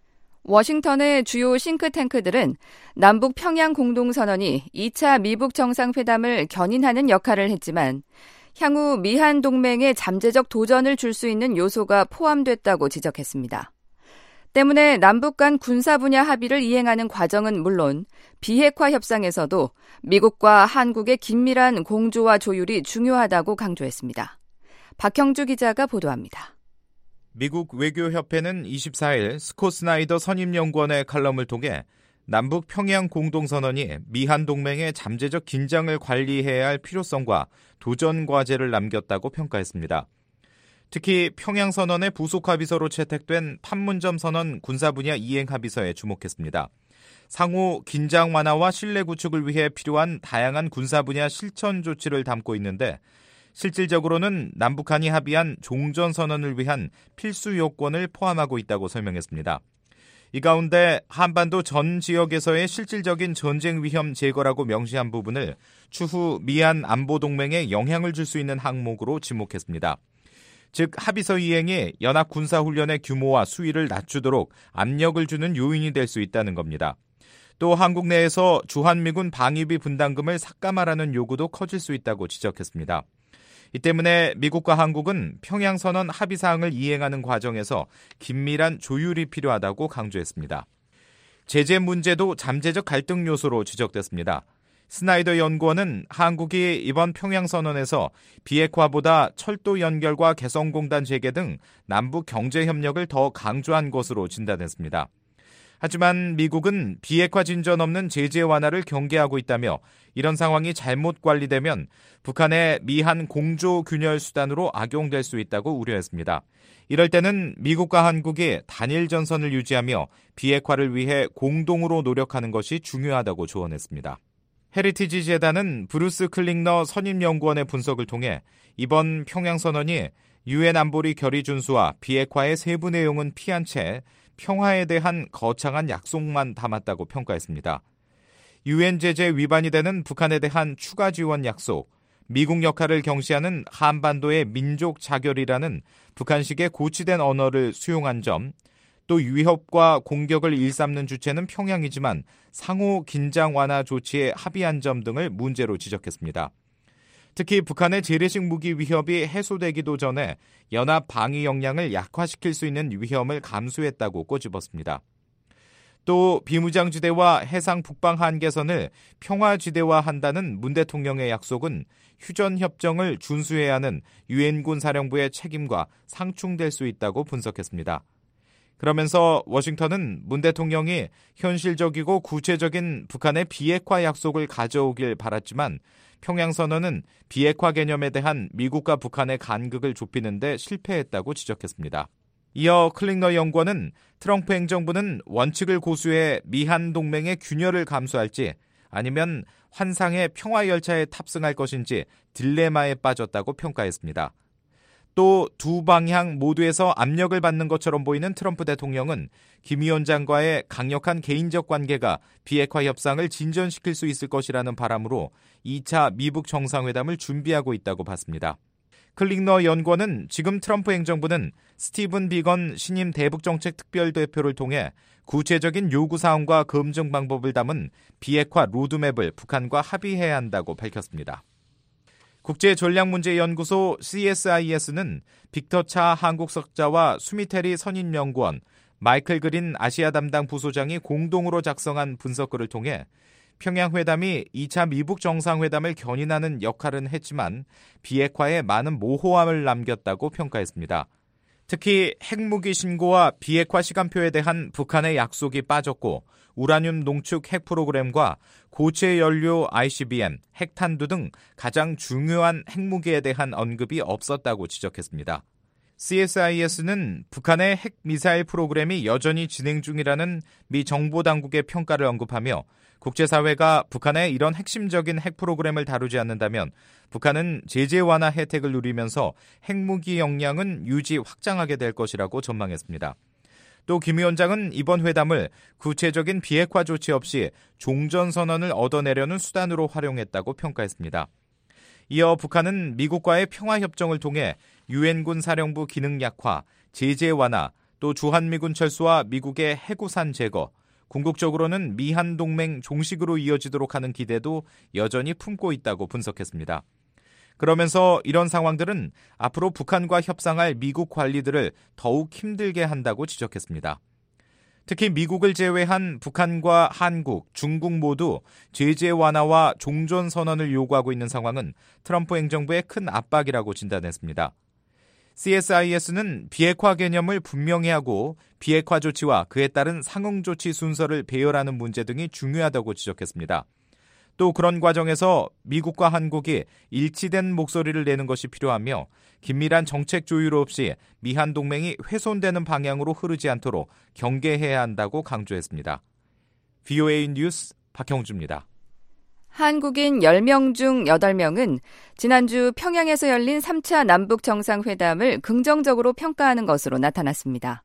워싱턴의 주요 싱크탱크들은 남북 평양 공동선언이 2차 미북 정상회담을 견인하는 역할을 했지만 향후 미한 동맹에 잠재적 도전을 줄 수 있는 요소가 포함됐다고 지적했습니다. 때문에 남북 간 군사 분야 합의를 이행하는 과정은 물론 비핵화 협상에서도 미국과 한국의 긴밀한 공조와 조율이 중요하다고 강조했습니다. 박형주 기자가 보도합니다. 미국 외교협회는 24일 스콧 스나이더 선임연구원의 칼럼을 통해 남북 평양 공동선언이 미한 동맹의 잠재적 긴장을 관리해야 할 필요성과 도전 과제를 남겼다고 평가했습니다. 특히 평양선언의 부속합의서로 채택된 판문점 선언 군사분야 이행합의서에 주목했습니다. 상호 긴장 완화와 신뢰 구축을 위해 필요한 다양한 군사분야 실천 조치를 담고 있는데 실질적으로는 남북한이 합의한 종전선언을 위한 필수 요건을 포함하고 있다고 설명했습니다. 이 가운데 한반도 전 지역에서의 실질적인 전쟁 위험 제거라고 명시한 부분을 추후 미한 안보동맹에 영향을 줄 수 있는 항목으로 지목했습니다. 즉 합의서 이행이 연합 군사훈련의 규모와 수위를 낮추도록 압력을 주는 요인이 될 수 있다는 겁니다. 또 한국 내에서 주한미군 방위비 분담금을 삭감하라는 요구도 커질 수 있다고 지적했습니다. 이 때문에 미국과 한국은 평양선언 합의사항을 이행하는 과정에서 긴밀한 조율이 필요하다고 강조했습니다. 제재 문제도 잠재적 갈등 요소로 지적됐습니다. 스나이더 연구원은 한국이 이번 평양선언에서 비핵화보다 철도 연결과 개성공단 재개 등 남북 경제협력을 더 강조한 것으로 진단했습니다. 하지만 미국은 비핵화 진전 없는 제재 완화를 경계하고 있다며 이런 상황이 잘못 관리되면 북한의 미한 공조 균열 수단으로 악용될 수 있다고 우려했습니다. 이럴 때는 미국과 한국이 단일 전선을 유지하며 비핵화를 위해 공동으로 노력하는 것이 중요하다고 조언했습니다. 헤리티지 재단은 브루스 클링너 선임연구원의 분석을 통해 이번 평양선언이 유엔 안보리 결의 준수와 비핵화의 세부 내용은 피한 채 평화에 대한 거창한 약속만 담았다고 평가했습니다. 유엔 제재 위반이 되는 북한에 대한 추가 지원 약속, 미국 역할을 경시하는 한반도의 민족 자결이라는 북한식의 고치된 언어를 수용한 점, 또 위협과 공격을 일삼는 주체는 평양이지만 상호 긴장 완화 조치에 합의한 점 등을 문제로 지적했습니다. 특히 북한의 재래식 무기 위협이 해소되기도 전에 연합 방위 역량을 약화시킬 수 있는 위험을 감수했다고 꼬집었습니다. 또 비무장지대와 해상 북방 한계선을 평화지대화한다는 문 대통령의 약속은 휴전협정을 준수해야 하는 유엔군 사령부의 책임과 상충될 수 있다고 분석했습니다. 그러면서 워싱턴은 문 대통령이 현실적이고 구체적인 북한의 비핵화 약속을 가져오길 바랐지만 평양선언은 비핵화 개념에 대한 미국과 북한의 간극을 좁히는 데 실패했다고 지적했습니다. 이어 클링너 연구원은 트럼프 행정부는 원칙을 고수해 미한 동맹의 균열을 감수할지 아니면 환상의 평화열차에 탑승할 것인지 딜레마에 빠졌다고 평가했습니다. 또 두 방향 모두에서 압력을 받는 것처럼 보이는 트럼프 대통령은 김 위원장과의 강력한 개인적 관계가 비핵화 협상을 진전시킬 수 있을 것이라는 바람으로 2차 미북 정상회담을 준비하고 있다고 봤습니다. 클링너 연구원은 지금 트럼프 행정부는 스티븐 비건 신임 대북정책 특별대표를 통해 구체적인 요구사항과 검증 방법을 담은 비핵화 로드맵을 북한과 합의해야 한다고 밝혔습니다. 국제전략문제연구소 CSIS는 빅터 차 한국석자와 수미테리 선임연구원, 마이클 그린 아시아 담당 부소장이 공동으로 작성한 분석글을 통해 평양회담이 2차 미북 정상회담을 견인하는 역할은 했지만 비핵화에 많은 모호함을 남겼다고 평가했습니다. 특히 핵무기 신고와 비핵화 시간표에 대한 북한의 약속이 빠졌고 우라늄 농축 핵 프로그램과 고체 연료 ICBM, 핵탄두 등 가장 중요한 핵무기에 대한 언급이 없었다고 지적했습니다. CSIS는 북한의 핵 미사일 프로그램이 여전히 진행 중이라는 미 정보당국의 평가를 언급하며 국제사회가 북한의 이런 핵심적인 핵 프로그램을 다루지 않는다면 북한은 제재 완화 혜택을 누리면서 핵무기 역량은 유지 확장하게 될 것이라고 전망했습니다. 또 김 위원장은 이번 회담을 구체적인 비핵화 조치 없이 종전선언을 얻어내려는 수단으로 활용했다고 평가했습니다. 이어 북한은 미국과의 평화협정을 통해 유엔군 사령부 기능 약화, 제재 완화, 또 주한미군 철수와 미국의 해구산 제거, 궁극적으로는 미한 동맹 종식으로 이어지도록 하는 기대도 여전히 품고 있다고 분석했습니다. 그러면서 이런 상황들은 앞으로 북한과 협상할 미국 관리들을 더욱 힘들게 한다고 지적했습니다. 특히 미국을 제외한 북한과 한국, 중국 모두 제재 완화와 종전 선언을 요구하고 있는 상황은 트럼프 행정부의 큰 압박이라고 진단했습니다. CSIS는 비핵화 개념을 분명히 하고 비핵화 조치와 그에 따른 상응 조치 순서를 배열하는 문제 등이 중요하다고 지적했습니다. 또 그런 과정에서 미국과 한국이 일치된 목소리를 내는 것이 필요하며 긴밀한 정책 조율 없이 미한 동맹이 훼손되는 방향으로 흐르지 않도록 경계해야 한다고 강조했습니다. VOA 뉴스 박형주입니다. 한국인 10명 중 8명은 지난주 평양에서 열린 3차 남북 정상회담을 긍정적으로 평가하는 것으로 나타났습니다.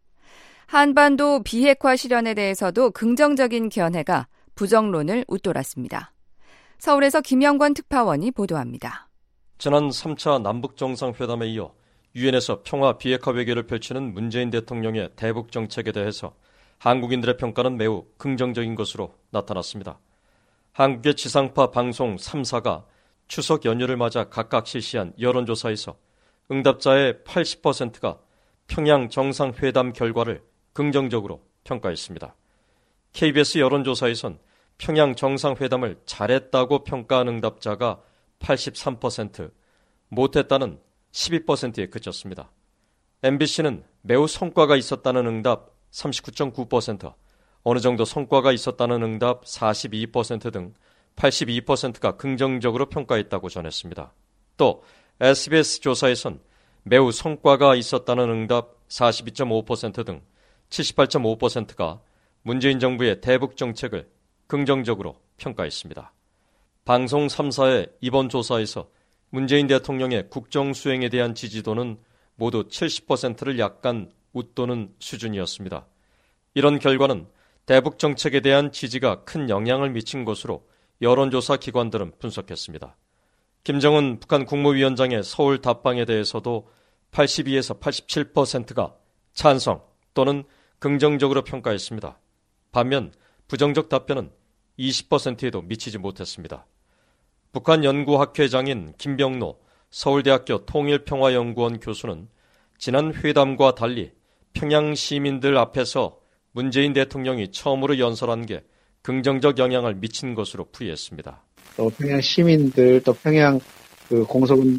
한반도 비핵화 실현에 대해서도 긍정적인 견해가 부정론을 웃돌았습니다. 서울에서 김영권 특파원이 보도합니다. 지난 3차 남북 정상회담에 이어 유엔에서 평화 비핵화 외교를 펼치는 문재인 대통령의 대북 정책에 대해서 한국인들의 평가는 매우 긍정적인 것으로 나타났습니다. 한국의 지상파 방송 3사가 추석 연휴를 맞아 각각 실시한 여론조사에서 응답자의 80%가 평양 정상회담 결과를 긍정적으로 평가했습니다. KBS 여론조사에선 평양 정상회담을 잘했다고 평가한 응답자가 83%, 못했다는 12%에 그쳤습니다. MBC는 매우 성과가 있었다는 응답 39.9%, 어느 정도 성과가 있었다는 응답 42% 등 82%가 긍정적으로 평가했다고 전했습니다. 또 SBS 조사에선 매우 성과가 있었다는 응답 42.5% 등 78.5%가 문재인 정부의 대북 정책을 긍정적으로 평가했습니다. 방송 3사의 이번 조사에서 문재인 대통령의 국정 수행에 대한 지지도는 모두 70%를 약간 웃도는 수준이었습니다. 이런 결과는 대북 정책에 대한 지지가 큰 영향을 미친 것으로 여론조사 기관들은 분석했습니다. 김정은 북한 국무위원장의 서울 답방에 대해서도 82에서 87%가 찬성 또는 긍정적으로 평가했습니다. 반면 부정적 답변은 20%에도 미치지 못했습니다. 북한 연구학회장인 김병노 서울대학교 통일평화연구원 교수는 지난 회담과 달리 평양 시민들 앞에서 문재인 대통령이 처음으로 연설한 게 긍정적 영향을 미친 것으로 풀이했습니다. 또 평양 시민들, 또 평양 공소군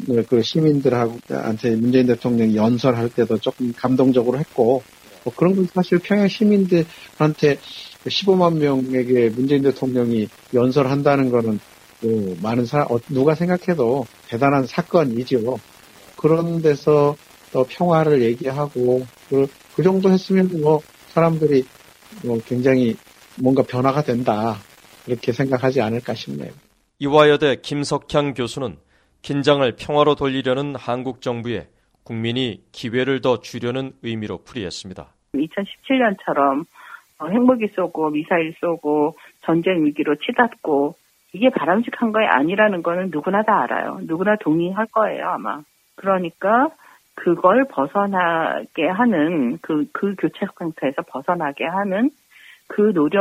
시민들한테 문재인 대통령이 연설할 때도 조금 감동적으로 했고, 그런 건 사실 평양 시민들한테 15만 명에게 문재인 대통령이 연설한다는 거는 많은 사람, 누가 생각해도 대단한 사건이죠. 그런 데서 또 평화를 얘기하고, 그 정도 했으면 사람들이 굉장히 뭔가 변화가 된다. 이렇게 생각하지 않을까 싶네요. 이화여대 김석향 교수는 긴장을 평화로 돌리려는 한국 정부에 국민이 기회를 더 주려는 의미로 풀이했습니다. 2017년처럼 핵무기 쏘고 미사일 쏘고 전쟁 위기로 치닫고 이게 바람직한 거 아니라는 거는 누구나 다 알아요. 누구나 동의할 거예요, 아마. 그러니까 그걸 벗어나게 하는 그 교착 상태에서 벗어나게 하는 그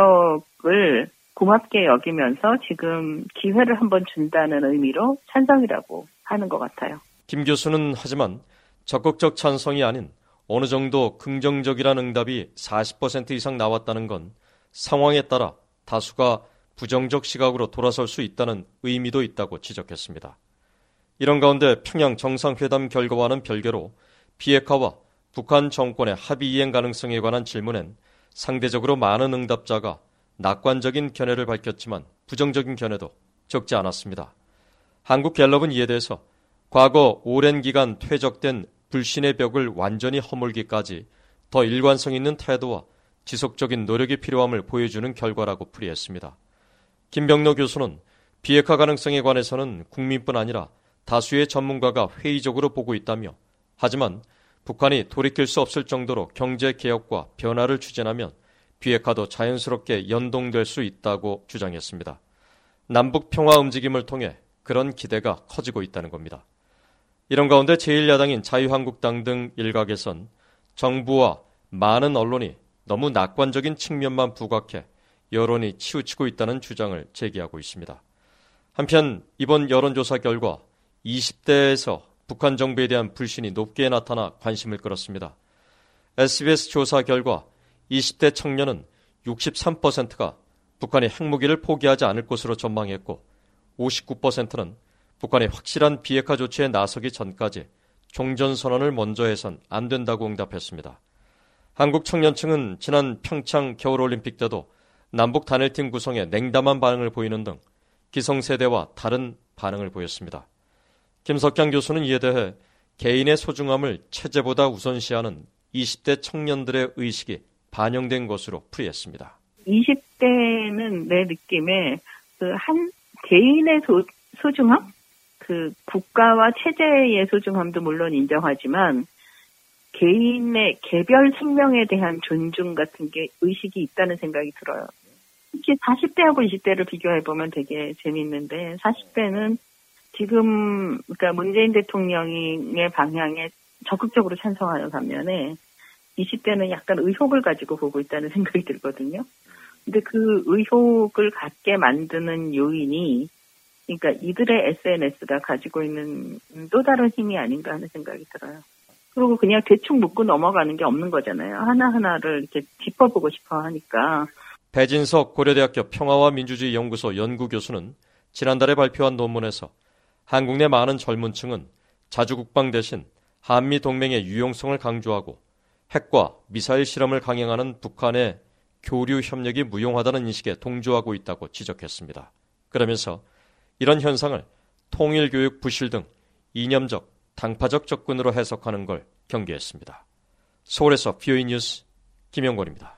노력을 고맙게 여기면서 지금 기회를 한번 준다는 의미로 찬성이라고 하는 것 같아요. 김 교수는 하지만 적극적 찬성이 아닌 어느 정도 긍정적이라는 응답이 40% 이상 나왔다는 건 상황에 따라 다수가 부정적 시각으로 돌아설 수 있다는 의미도 있다고 지적했습니다. 이런 가운데 평양 정상회담 결과와는 별개로 비핵화와 북한 정권의 합의 이행 가능성에 관한 질문엔 상대적으로 많은 응답자가 낙관적인 견해를 밝혔지만 부정적인 견해도 적지 않았습니다. 한국갤럽은 이에 대해서 과거 오랜 기간 퇴적된 불신의 벽을 완전히 허물기까지 더 일관성 있는 태도와 지속적인 노력이 필요함을 보여주는 결과라고 풀이했습니다. 김병노 교수는 비핵화 가능성에 관해서는 국민뿐 아니라 다수의 전문가가 회의적으로 보고 있다며, 하지만 북한이 돌이킬 수 없을 정도로 경제개혁과 변화를 추진하면 비핵화도 자연스럽게 연동될 수 있다고 주장했습니다. 남북 평화 움직임을 통해 그런 기대가 커지고 있다는 겁니다. 이런 가운데 제1야당인 자유한국당 등 일각에선 정부와 많은 언론이 너무 낙관적인 측면만 부각해 여론이 치우치고 있다는 주장을 제기하고 있습니다. 한편 이번 여론조사 결과 20대에서 북한 정부에 대한 불신이 높게 나타나 관심을 끌었습니다. SBS 조사 결과 20대 청년은 63%가 북한이 핵무기를 포기하지 않을 것으로 전망했고 59%는 북한이 확실한 비핵화 조치에 나서기 전까지 종전선언을 먼저 해선 안 된다고 응답했습니다. 한국 청년층은 지난 평창 겨울올림픽 때도 남북 단일팀 구성에 냉담한 반응을 보이는 등 기성세대와 다른 반응을 보였습니다. 김석향 교수는 이에 대해 개인의 소중함을 체제보다 우선시하는 20대 청년들의 의식이 반영된 것으로 풀이했습니다. 20대는 내 느낌에 한 개인의 소중함? 국가와 체제의 소중함도 물론 인정하지만 개인의 개별 생명에 대한 존중 같은 게 의식이 있다는 생각이 들어요. 특히 40대하고 20대를 비교해보면 되게 재밌는데 40대는 지금 그러니까 문재인 대통령의 방향에 적극적으로 찬성하는 반면에 20대는 약간 의혹을 가지고 보고 있다는 생각이 들거든요. 근데 그 의혹을 갖게 만드는 요인이 그러니까 이들의 SNS가 가지고 있는 또 다른 힘이 아닌가 하는 생각이 들어요. 그리고 그냥 대충 묻고 넘어가는 게 없는 거잖아요. 하나하나를 이렇게 짚어보고 싶어 하니까. 배진석 고려대학교 평화와 민주주의 연구소 연구교수는 지난달에 발표한 논문에서 한국 내 많은 젊은 층은 자주국방 대신 한미 동맹의 유용성을 강조하고 핵과 미사일 실험을 강행하는 북한의 교류 협력이 무용하다는 인식에 동조하고 있다고 지적했습니다. 그러면서 이런 현상을 통일교육 부실 등 이념적, 당파적 접근으로 해석하는 걸 경계했습니다. 서울에서 VOA 뉴스 김영권입니다.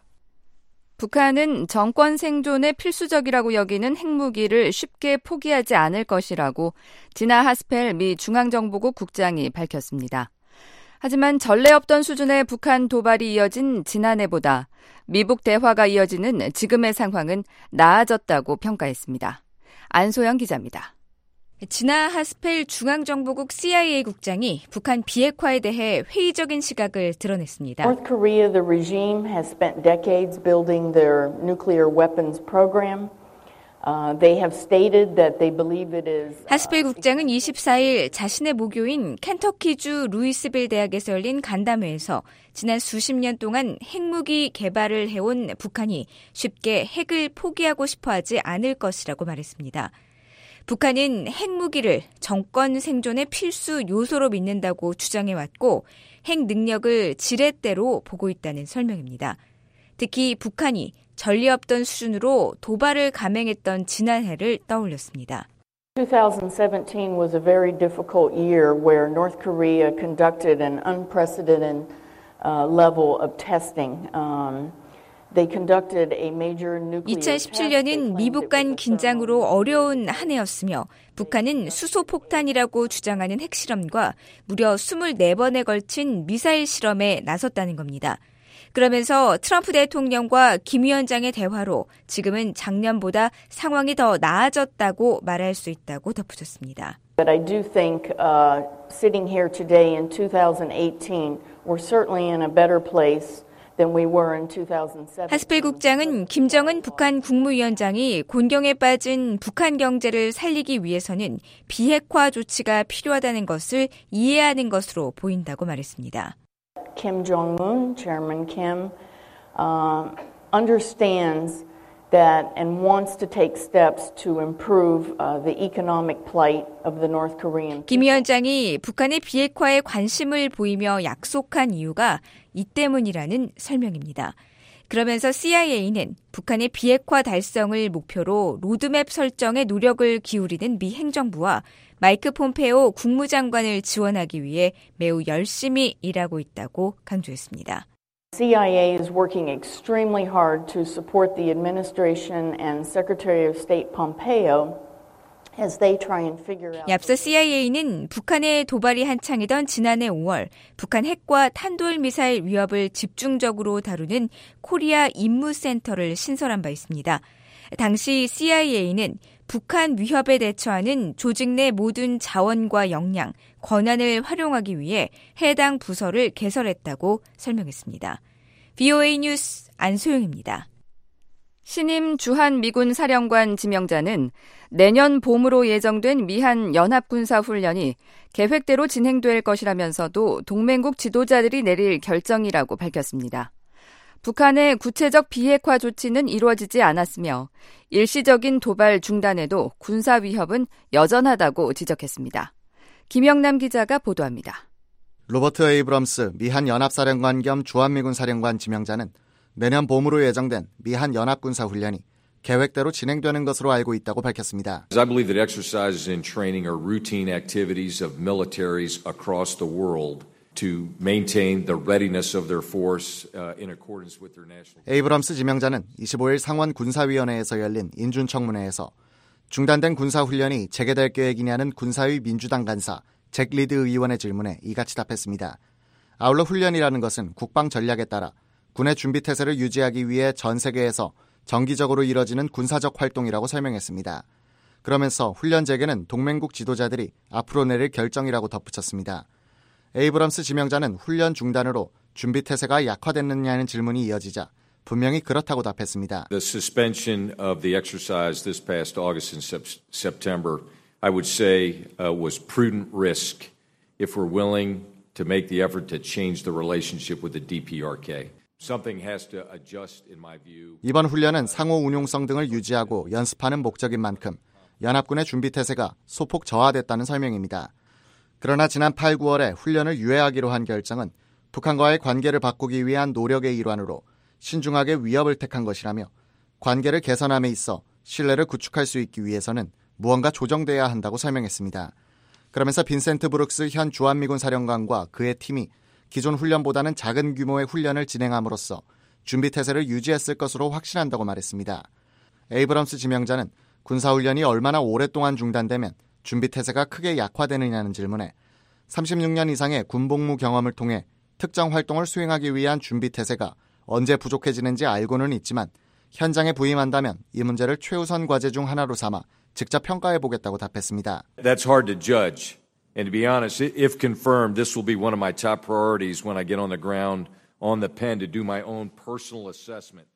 북한은 정권 생존에 필수적이라고 여기는 핵무기를 쉽게 포기하지 않을 것이라고 지나 하스펠 미 중앙정보국 국장이 밝혔습니다. 하지만 전례 없던 수준의 북한 도발이 이어진 지난해보다 미북 대화가 이어지는 지금의 상황은 나아졌다고 평가했습니다. 안소영 기자입니다. 지나 하스펠 중앙정보국 CIA 국장이 북한 비핵화에 대해 회의적인 시각을 드러냈습니다. North Korea, the regime, has spent decades building their nuclear weapons program. They have stated that they believe it is. 하스펠 국장은 24일 자신의 모교인 켄터키주 루이스빌 대학에서 열린 간담회에서 지난 수십 년 동안 핵무기 개발을 해온 북한이 쉽게 핵을 포기하고 싶어하지 않을 것이라고 말했습니다. 북한은 핵무기를 정권 생존의 필수 요소로 믿는다고 주장해왔고 핵 능력을 지렛대로 보고 있다는 설명입니다. 특히 북한이 전례 없던 수준으로 도발을 감행했던 지난해를 떠올렸습니다. 2017 was a very difficult year where North Korea conducted an unprecedented level of testing. They conducted a major nuclear 2017년은 미북 간 긴장으로 어려운 한 해였으며 북한은 수소폭탄이라고 주장하는 핵실험과 무려 24번에 걸친 미사일 실험에 나섰다는 겁니다. 그러면서 트럼프 대통령과 김 위원장의 대화로 지금은 작년보다 상황이 더 나아졌다고 말할 수 있다고 덧붙였습니다. But I do think sitting here today in 2018, we're certainly in a better place than we were in 2007. 하스펠 국장은 김정은 북한 국무위원장이 곤경에 빠진 북한 경제를 살리기 위해서는 비핵화 조치가 필요하다는 것을 이해하는 것으로 보인다고 말했습니다. Kim Jong-un, Chairman Kim, understands that and wants to take steps to improve the economic plight of the North Korean. 김 위원장이 북한의 비핵화에 관심을 보이며 약속한 이유가 이 때문이라는 설명입니다. 그러면서 CIA는 북한의 비핵화 달성을 목표로 로드맵 설정에 노력을 기울이는 미 행정부와 마이크 폼페오 국무장관을 지원하기 위해 매우 열심히 일하고 있다고 강조했습니다. CIA is working extremely hard to support the administration and Secretary of State Pompeo as they try and figure out. 앞서 CIA는 북한의 도발이 한창이던 지난해 5월 북한 핵과 탄도미사일 위협을 집중적으로 다루는 코리아 임무센터를 신설한 바 있습니다. 당시 CIA는 북한 위협에 대처하는 조직 내 모든 자원과 역량, 권한을 활용하기 위해 해당 부서를 개설했다고 설명했습니다. VOA 뉴스 안소영입니다. 신임 주한 미군 사령관 지명자는 내년 봄으로 예정된 미한 연합군사훈련이 계획대로 진행될 것이라면서도 동맹국 지도자들이 내릴 결정이라고 밝혔습니다. 북한의 구체적 비핵화 조치는 이루어지지 않았으며 일시적인 도발 중단에도 군사 위협은 여전하다고 지적했습니다. 김영남 기자가 보도합니다. 로버트 에이브럼스 미한 연합사령관 겸 주한미군 사령관 지명자는 내년 봄으로 예정된 미한 연합군사훈련이 계획대로 진행되는 것으로 알고 있다고 밝혔습니다. I believe that exercises and training are routine activities of militaries across the world to maintain the readiness of their force in accordance with their national. 에이브럼스 지명자는 25일 상원 군사위원회에서 열린 인준청문회에서 중단된 군사훈련이 재개될 계획이냐는 군사위 민주당 간사 잭 리드 의원의 질문에 이같이 답했습니다. 아울러 훈련이라는 것은 국방 전략에 따라 군의 준비태세를 유지하기 위해 전 세계에서 정기적으로 이뤄지는 군사적 활동이라고 설명했습니다. 그러면서 훈련 재개는 동맹국 지도자들이 앞으로 내릴 결정이라고 덧붙였습니다. 에이브럼스 지명자는 훈련 중단으로 준비태세가 약화됐느냐는 질문이 이어지자 분명히 그렇다고 답했습니다. The suspension of the exercise this past August and September, I would say, was prudent risk if we're willing to make the effort to change the relationship with the DPRK. Something has to adjust in my view. 이번 훈련은 상호 운용성 등을 유지하고 연습하는 목적인 만큼 연합군의 준비태세가 소폭 저하됐다는 설명입니다. 그러나 지난 8, 9월에 훈련을 유예하기로 한 결정은 북한과의 관계를 바꾸기 위한 노력의 일환으로 신중하게 위협을 택한 것이라며 관계를 개선함에 있어 신뢰를 구축할 수 있기 위해서는 무언가 조정돼야 한다고 설명했습니다. 그러면서 빈센트 브룩스 현 주한미군 사령관과 그의 팀이 기존 훈련보다는 작은 규모의 훈련을 진행함으로써 준비태세를 유지했을 것으로 확신한다고 말했습니다. 에이브럼스 지명자는 군사훈련이 얼마나 오랫동안 중단되면 준비태세가 크게 약화되느냐는 질문에 36년 이상의 군복무 경험을 통해 특정 활동을 수행하기 위한 준비태세가 언제 부족해지는지 알고는 있지만 현장에 부임한다면 이 문제를 최우선 과제 중 하나로 삼아 직접 평가해보겠다고 답했습니다. That's hard to judge. And to be honest, if confirmed, this will be one of my top priorities when I get on the ground, on the pen, to do my own personal assessment.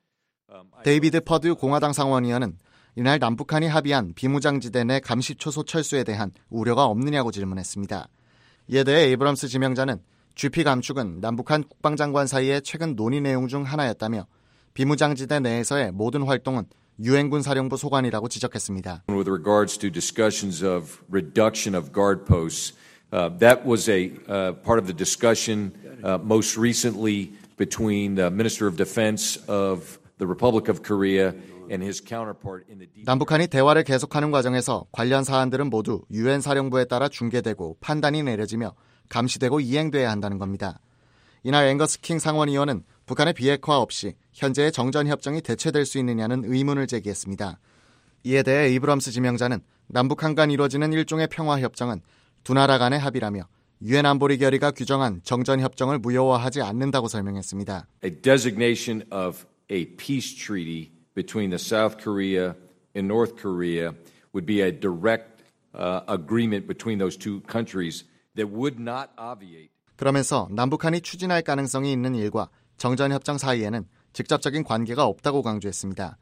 데이비드 퍼드 공화당 상원의원은 이날 남북한이 합의한 비무장지대 내 감시초소 철수에 대한 우려가 없느냐고 질문했습니다. 이에 대해 에이브럼스 지명자는 GP 감축은 남북한 국방장관 사이의 최근 논의 내용 중 하나였다며 비무장지대 내에서의 모든 활동은 유엔군 사령부 소관이라고 지적했습니다. With regards to discussions of reduction of guard posts, that was a part of the discussion most recently between the Minister of Defense of the Republic of Korea and his counterpart in the 남북한이 대화를 계속하는 과정에서 관련 사안들은 모두 유엔 사령부에 따라 중계되고 판단이 내려지며 감시되고 이행돼야 한다는 겁니다. 이날 앵거스 킹 상원의원은 북한의 비핵화 없이 현재의 정전협정이 대체될 수 있느냐는 의문을 제기했습니다. 이에 대해 에이브럼스 지명자는 남북한 간 이루어지는 일종의 평화협정은 두 나라 간의 합의라며 유엔 안보리 결의가 규정한 정전협정을 무효화하지 않는다고 설명했습니다. A designation of a peace treaty between the South Korea and North Korea would be a direct agreement between those two countries that would not obviate. 그러면서 남북한이 추진할 가능성이 있는 일과 정전협정 사이에는 직접적인 관계가 없다고 강조했습니다.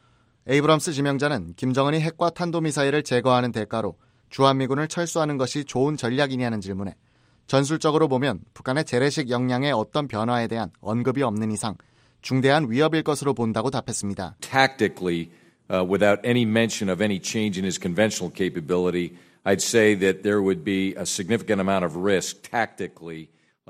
에이브럼스 지명자는 김정은이 핵과 탄도미사일을 제거하는 대가로 주한미군을 철수하는 것이 좋은 전략이냐는 질문에 전술적으로 보면 북한의 재래식 역량의 어떤 변화에 대한 언급이 없는 이상 중대한 위협일 것으로 본다고 답했습니다. Tactically, without any mention of any change in his conventional capability, I'd say that there would be a significant amount of risk tactically.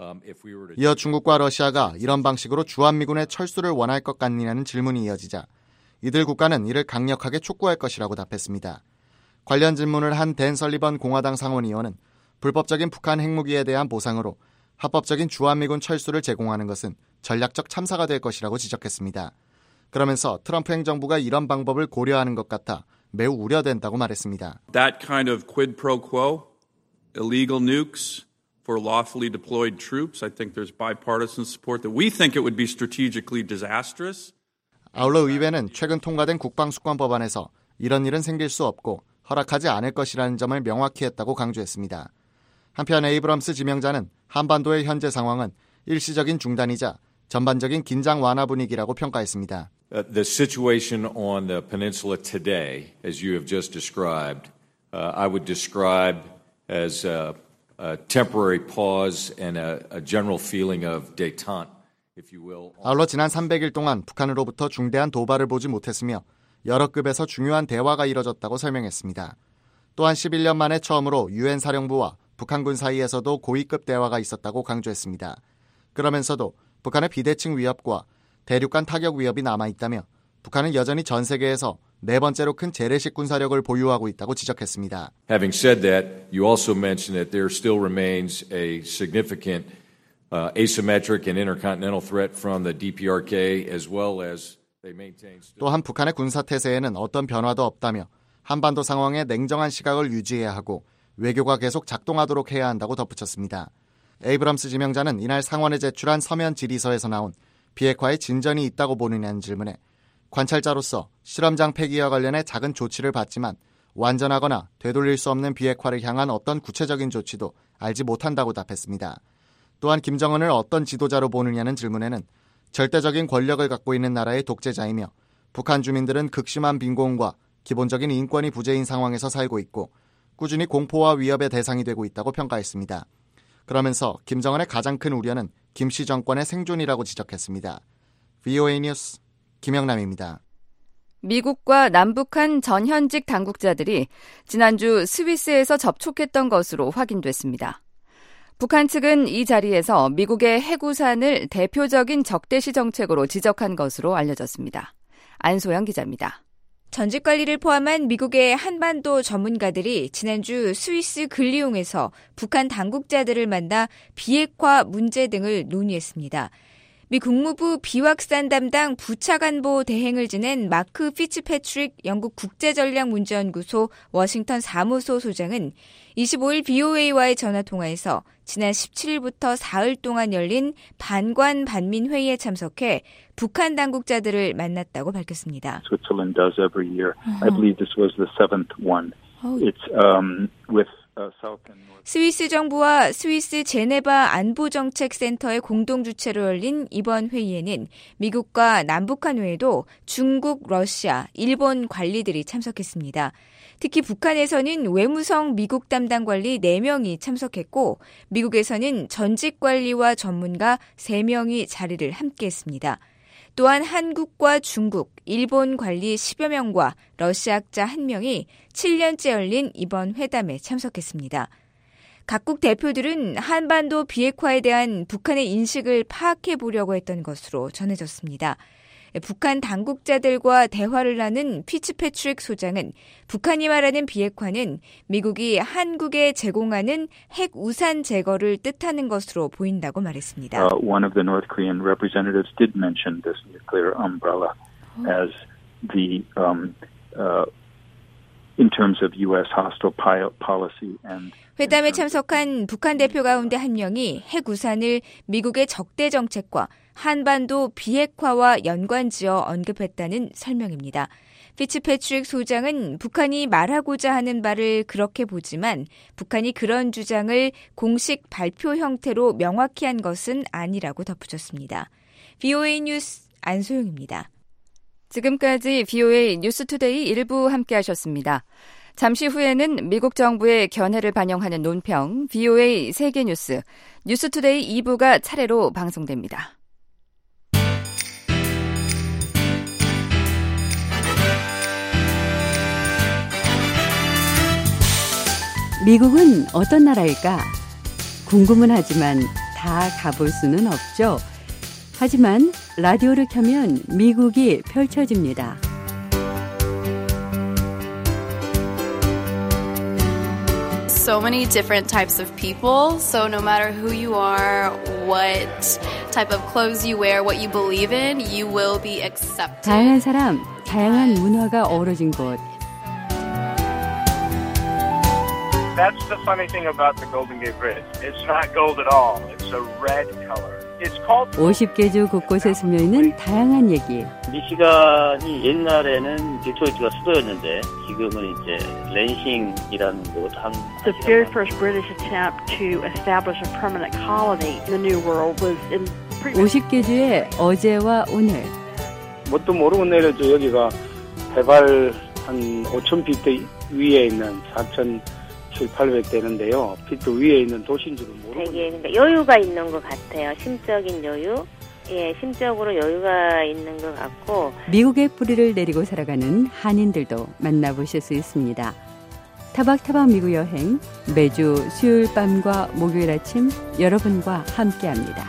이어 중국과 러시아가 이런 방식으로 주한미군의 철수를 원할 것 같느냐는 질문이 이어지자 이들 국가는 이를 강력하게 촉구할 것이라고 답했습니다. 관련 질문을 한 댄 설리번 공화당 상원의원은 불법적인 북한 핵무기에 대한 보상으로 합법적인 주한미군 철수를 제공하는 것은 전략적 참사가 될 것이라고 지적했습니다. 그러면서 트럼프 행정부가 이런 방법을 고려하는 것 같아 매우 우려된다고 말했습니다. That kind of quid pro quo, illegal nukes for lawfully deployed troops, I think there's bipartisan support that we think it would be strategically disastrous. 아울러 의회는 최근 통과된 국방수권 법안에서 이런 일은 생길 수 없고 허락하지 않을 것이라는 점을 명확히 했다고 강조했습니다. 한편 에이브럼스 지명자는 한반도의 현재 상황은 일시적인 중단이자 전반적인 긴장 완화 분위기라고 평가했습니다. The situation on the peninsula today, as you have just described, I would describe as a temporary pause and a general feeling of détente, if you will. 아울러 지난 300일 동안 북한으로부터 중대한 도발을 보지 못했으며 여러 급에서 중요한 대화가 이뤄졌다고 설명했습니다. 또한 11년 만에 처음으로 유엔 사령부와 북한군 사이에서도 고위급 대화가 있었다고 강조했습니다. 그러면서도 북한의 비대칭 위협과 대륙간 타격 위협이 남아있다며 북한은 여전히 전 세계에서 네 번째로 큰 재래식 군사력을 보유하고 있다고 지적했습니다. Having said that, you also mentioned that there still remains a significant asymmetric and intercontinental threat from the DPRK as well as they maintain. 또한 북한의 군사 태세에는 어떤 변화도 없다며 한반도 상황에 냉정한 시각을 유지해야 하고 외교가 계속 작동하도록 해야 한다고 덧붙였습니다. 에이브럼스 지명자는 이날 상원에 제출한 서면 질의서에서 나온 비핵화에 진전이 있다고 보느냐는 질문에 관찰자로서 실험장 폐기와 관련해 작은 조치를 봤지만 완전하거나 되돌릴 수 없는 비핵화를 향한 어떤 구체적인 조치도 알지 못한다고 답했습니다. 또한 김정은을 어떤 지도자로 보느냐는 질문에는 절대적인 권력을 갖고 있는 나라의 독재자이며 북한 주민들은 극심한 빈곤과 기본적인 인권이 부재인 상황에서 살고 있고 꾸준히 공포와 위협의 대상이 되고 있다고 평가했습니다. 그러면서 김정은의 가장 큰 우려는 김씨 정권의 생존이라고 지적했습니다. VOA 뉴스 김영남입니다. 미국과 남북한 전현직 당국자들이 지난주 스위스에서 접촉했던 것으로 확인됐습니다. 북한 측은 이 자리에서 미국의 해구산을 대표적인 적대시 정책으로 지적한 것으로 알려졌습니다. 안소영 기자입니다. 전직 관리를 포함한 미국의 한반도 전문가들이 지난주 스위스 근리옹에서 북한 당국자들을 만나 비핵화 문제 등을 논의했습니다. 미 국무부 비확산 담당 부차관보 대행을 지낸 마크 피츠패트릭 영국 국제전략문제연구소 워싱턴 사무소 소장은 25일 BOA와의 전화통화에서 지난 17일부터 사흘 동안 열린 반관 반민 회의에 참석해 북한 당국자들을 만났다고 밝혔습니다. Switzerland does every year. I believe this was the seventh one. It's with 스위스 정부와 스위스 제네바 안보정책센터의 공동 주최로 열린 이번 회의에는 미국과 남북한 외에도 중국, 러시아, 일본 관리들이 참석했습니다. 특히 북한에서는 외무성 미국 담당 관리 4명이 참석했고 미국에서는 전직 관리와 전문가 3명이 자리를 함께했습니다. 또한 한국과 중국, 일본 관리 10여 명과 러시아학자 1명이 7년째 열린 이번 회담에 참석했습니다. 각국 대표들은 한반도 비핵화에 대한 북한의 인식을 파악해 보려고 했던 것으로 전해졌습니다. 북한 당국자들과 대화를 나눈 피츠패트릭 소장은 북한이 말하는 비핵화는 미국이 한국에 제공하는 핵 우산 제거를 뜻하는 것으로 보인다고 말했습니다. One of the North Korean representatives did mention this nuclear umbrella as the in terms of U.S. hostile policy and 회담에 참석한 북한 대표 가운데 1명이 핵 우산을 미국의 적대 정책과 한반도 비핵화와 연관지어 언급했다는 설명입니다. 피츠패트릭 소장은 북한이 말하고자 하는 바를 그렇게 보지만 북한이 그런 주장을 공식 발표 형태로 명확히 한 것은 아니라고 덧붙였습니다. VOA 뉴스 안소영입니다. 지금까지 VOA 뉴스투데이 1부 함께하셨습니다. 잠시 후에는 미국 정부의 견해를 반영하는 논평 VOA 세계뉴스 뉴스투데이 2부가 차례로 방송됩니다. 미국은 어떤 나라일까? 궁금은 하지만 다 가볼 수는 없죠. 하지만 라디오를 켜면 미국이 펼쳐집니다. So many different types of people, so no matter who you are, what type of clothes you wear, what you believe in, you will be accepted. 다양한 사람, 다양한 문화가 어우러진 곳. That's the funny thing about the Golden Gate Bridge. It's not gold at all. It's a red color. It's called 50개 주 곳곳에 스며있는 다양한 얘기. 미시간이 옛날에는 디트로이트가 수도였는데 지금은 이제 랜싱이라는 곳 한. The very first British attempt to establish a permanent colony in the New World was in 50개 주의 어제와 오늘. 뭣도 모르고 내려줘. 여기가 해발 한 5,000피트 위에 있는 4,700-800 되는데요. 피트 위에 있는 도시인 줄은 모르고. 되게 그러니까 여유가 있는 것 같아요. 심적인 여유. 예, 심적으로 여유가 있는 것 같고. 미국의 뿌리를 내리고 살아가는 한인들도 만나보실 수 있습니다. 타박타박 미국 여행 매주 수요일 밤과 목요일 아침 여러분과 함께합니다.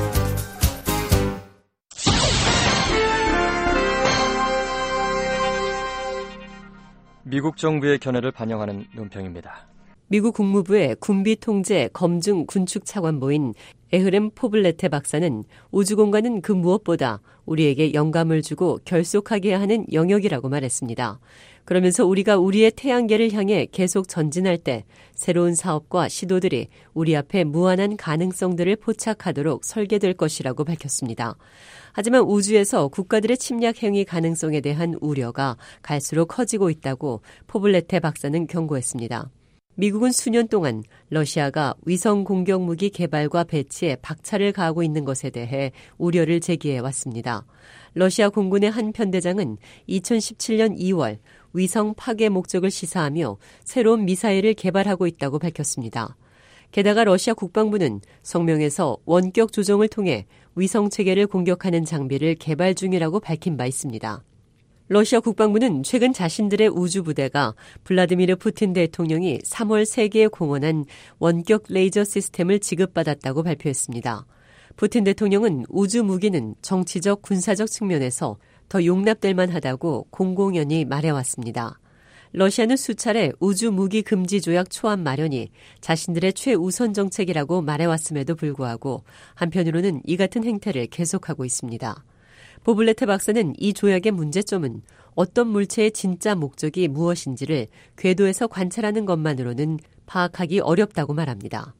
미국 정부의 견해를 반영하는 논평입니다. 미국 국무부의 군비통제 검증 군축 차관보인 에흐렘 포블레테 박사는 우주공간은 그 무엇보다 우리에게 영감을 주고 결속하게 하는 영역이라고 말했습니다. 그러면서 우리가 우리의 태양계를 향해 계속 전진할 때 새로운 사업과 시도들이 우리 앞에 무한한 가능성들을 포착하도록 설계될 것이라고 밝혔습니다. 하지만 우주에서 국가들의 침략 행위 가능성에 대한 우려가 갈수록 커지고 있다고 포블레테 박사는 경고했습니다. 미국은 수년 동안 러시아가 위성 공격 무기 개발과 배치에 박차를 가하고 있는 것에 대해 우려를 제기해 왔습니다. 러시아 공군의 한 편대장은 2017년 2월 위성 파괴 목적을 시사하며 새로운 미사일을 개발하고 있다고 밝혔습니다. 게다가 러시아 국방부는 성명에서 원격 조정을 통해 위성 체계를 공격하는 장비를 개발 중이라고 밝힌 바 있습니다. 러시아 국방부는 최근 자신들의 우주부대가 블라디미르 푸틴 대통령이 3월 세계에 공언한 원격 레이저 시스템을 지급받았다고 발표했습니다. 푸틴 대통령은 우주 무기는 정치적 군사적 측면에서 더 용납될 만하다고 공공연히 말해왔습니다. 러시아는 수차례 우주 무기 금지 조약 초안 마련이 자신들의 최우선 정책이라고 말해왔음에도 불구하고 한편으로는 이 같은 행태를 계속하고 있습니다. 포블레테 박사는 이 조약의 문제점은 어떤 물체의 진짜 목적이 무엇인지를 궤도에서 관찰하는 것만으로는 파악하기 어렵다고 말합니다.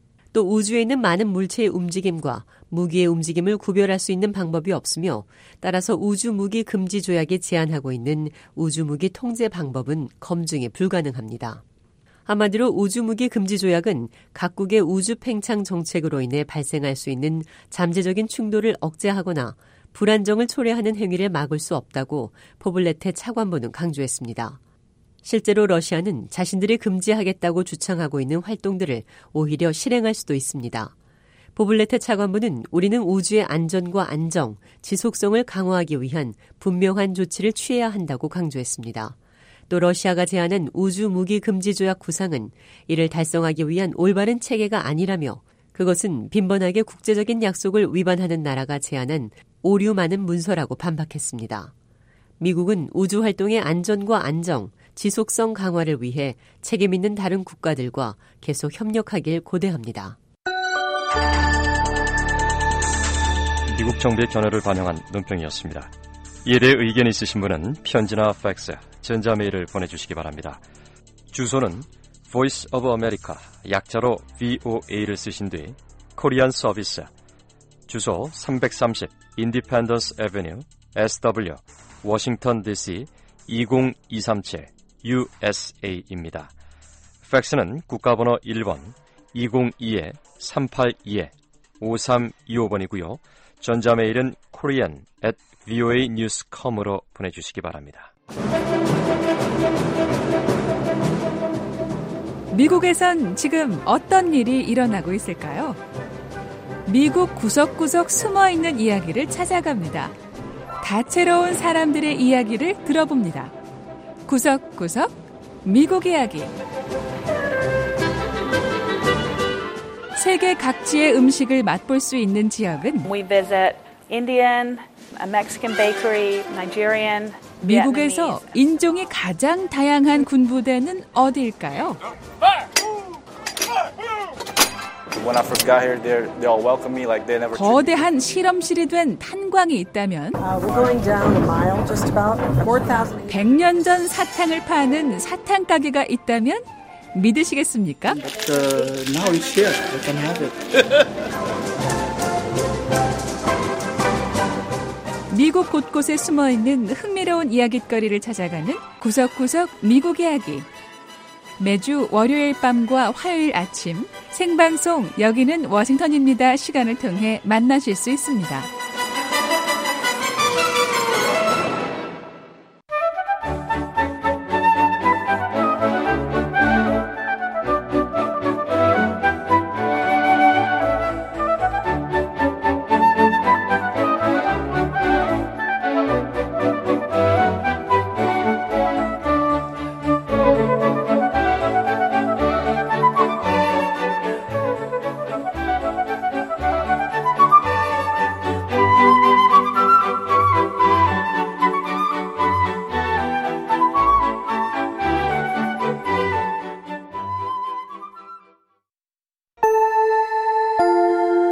또 우주에 있는 많은 물체의 움직임과 무기의 움직임을 구별할 수 있는 방법이 없으며 따라서 우주무기 금지 조약이 제한하고 있는 우주무기 통제 방법은 검증이 불가능합니다. 한마디로 우주무기 금지 조약은 각국의 우주 팽창 정책으로 인해 발생할 수 있는 잠재적인 충돌을 억제하거나 불안정을 초래하는 행위를 막을 수 없다고 포블레테 차관보는 강조했습니다. 실제로 러시아는 자신들이 금지하겠다고 주창하고 있는 활동들을 오히려 실행할 수도 있습니다. 포블레테 차관보는 우리는 우주의 안전과 안정, 지속성을 강화하기 위한 분명한 조치를 취해야 한다고 강조했습니다. 또 러시아가 제안한 우주 무기 금지 조약 구상은 이를 달성하기 위한 올바른 체계가 아니라며 그것은 빈번하게 국제적인 약속을 위반하는 나라가 제안한 오류 많은 문서라고 반박했습니다. 미국은 우주 활동의 안전과 안정, 지속성 강화를 위해 책임 있는 다른 국가들과 계속 협력하길 고대합니다. 미국 정부의 견해를 반영한 논평이었습니다. 이에 대해 의견이 있으신 분은 편지나 팩스, 전자메일을 보내주시기 바랍니다. 주소는 Voice of America, 약자로 VOA를 쓰신 뒤 코리안 서비스, 주소 330 Independence Avenue, SW, 워싱턴 DC 20237 USA입니다. 팩스는 국가번호 1번 202-382-5325번이고요. 전자메일은 korean@voanews.com으로 보내주시기 바랍니다. 미국에선 지금 어떤 일이 일어나고 있을까요? 미국 구석구석 숨어있는 이야기를 찾아갑니다. 다채로운 사람들의 이야기를 들어봅니다. 구석구석 미국 이야기. 세계 각지의 음식을 맛볼 수 있는 지역은 We visit Indian, Mexican bakery, Nigerian, 미국에서 인종이 가장 다양한 군부대는 어디일까요? When I first got here, they all welcomed me like they never. 거대한 실험실이 된 탄광이 있다면 We're going down a mile, just about 4,000. 100년 전 사탕을 파는 사탕 가게가 있다면 믿으시겠습니까? Now it's here. We can have it. 미국 곳곳에 숨어있는 흥미로운 이야깃거리를 찾아가는 구석구석 미국 이야기. 매주 월요일 밤과 화요일 아침 생방송 여기는 워싱턴입니다 시간을 통해 만나실 수 있습니다.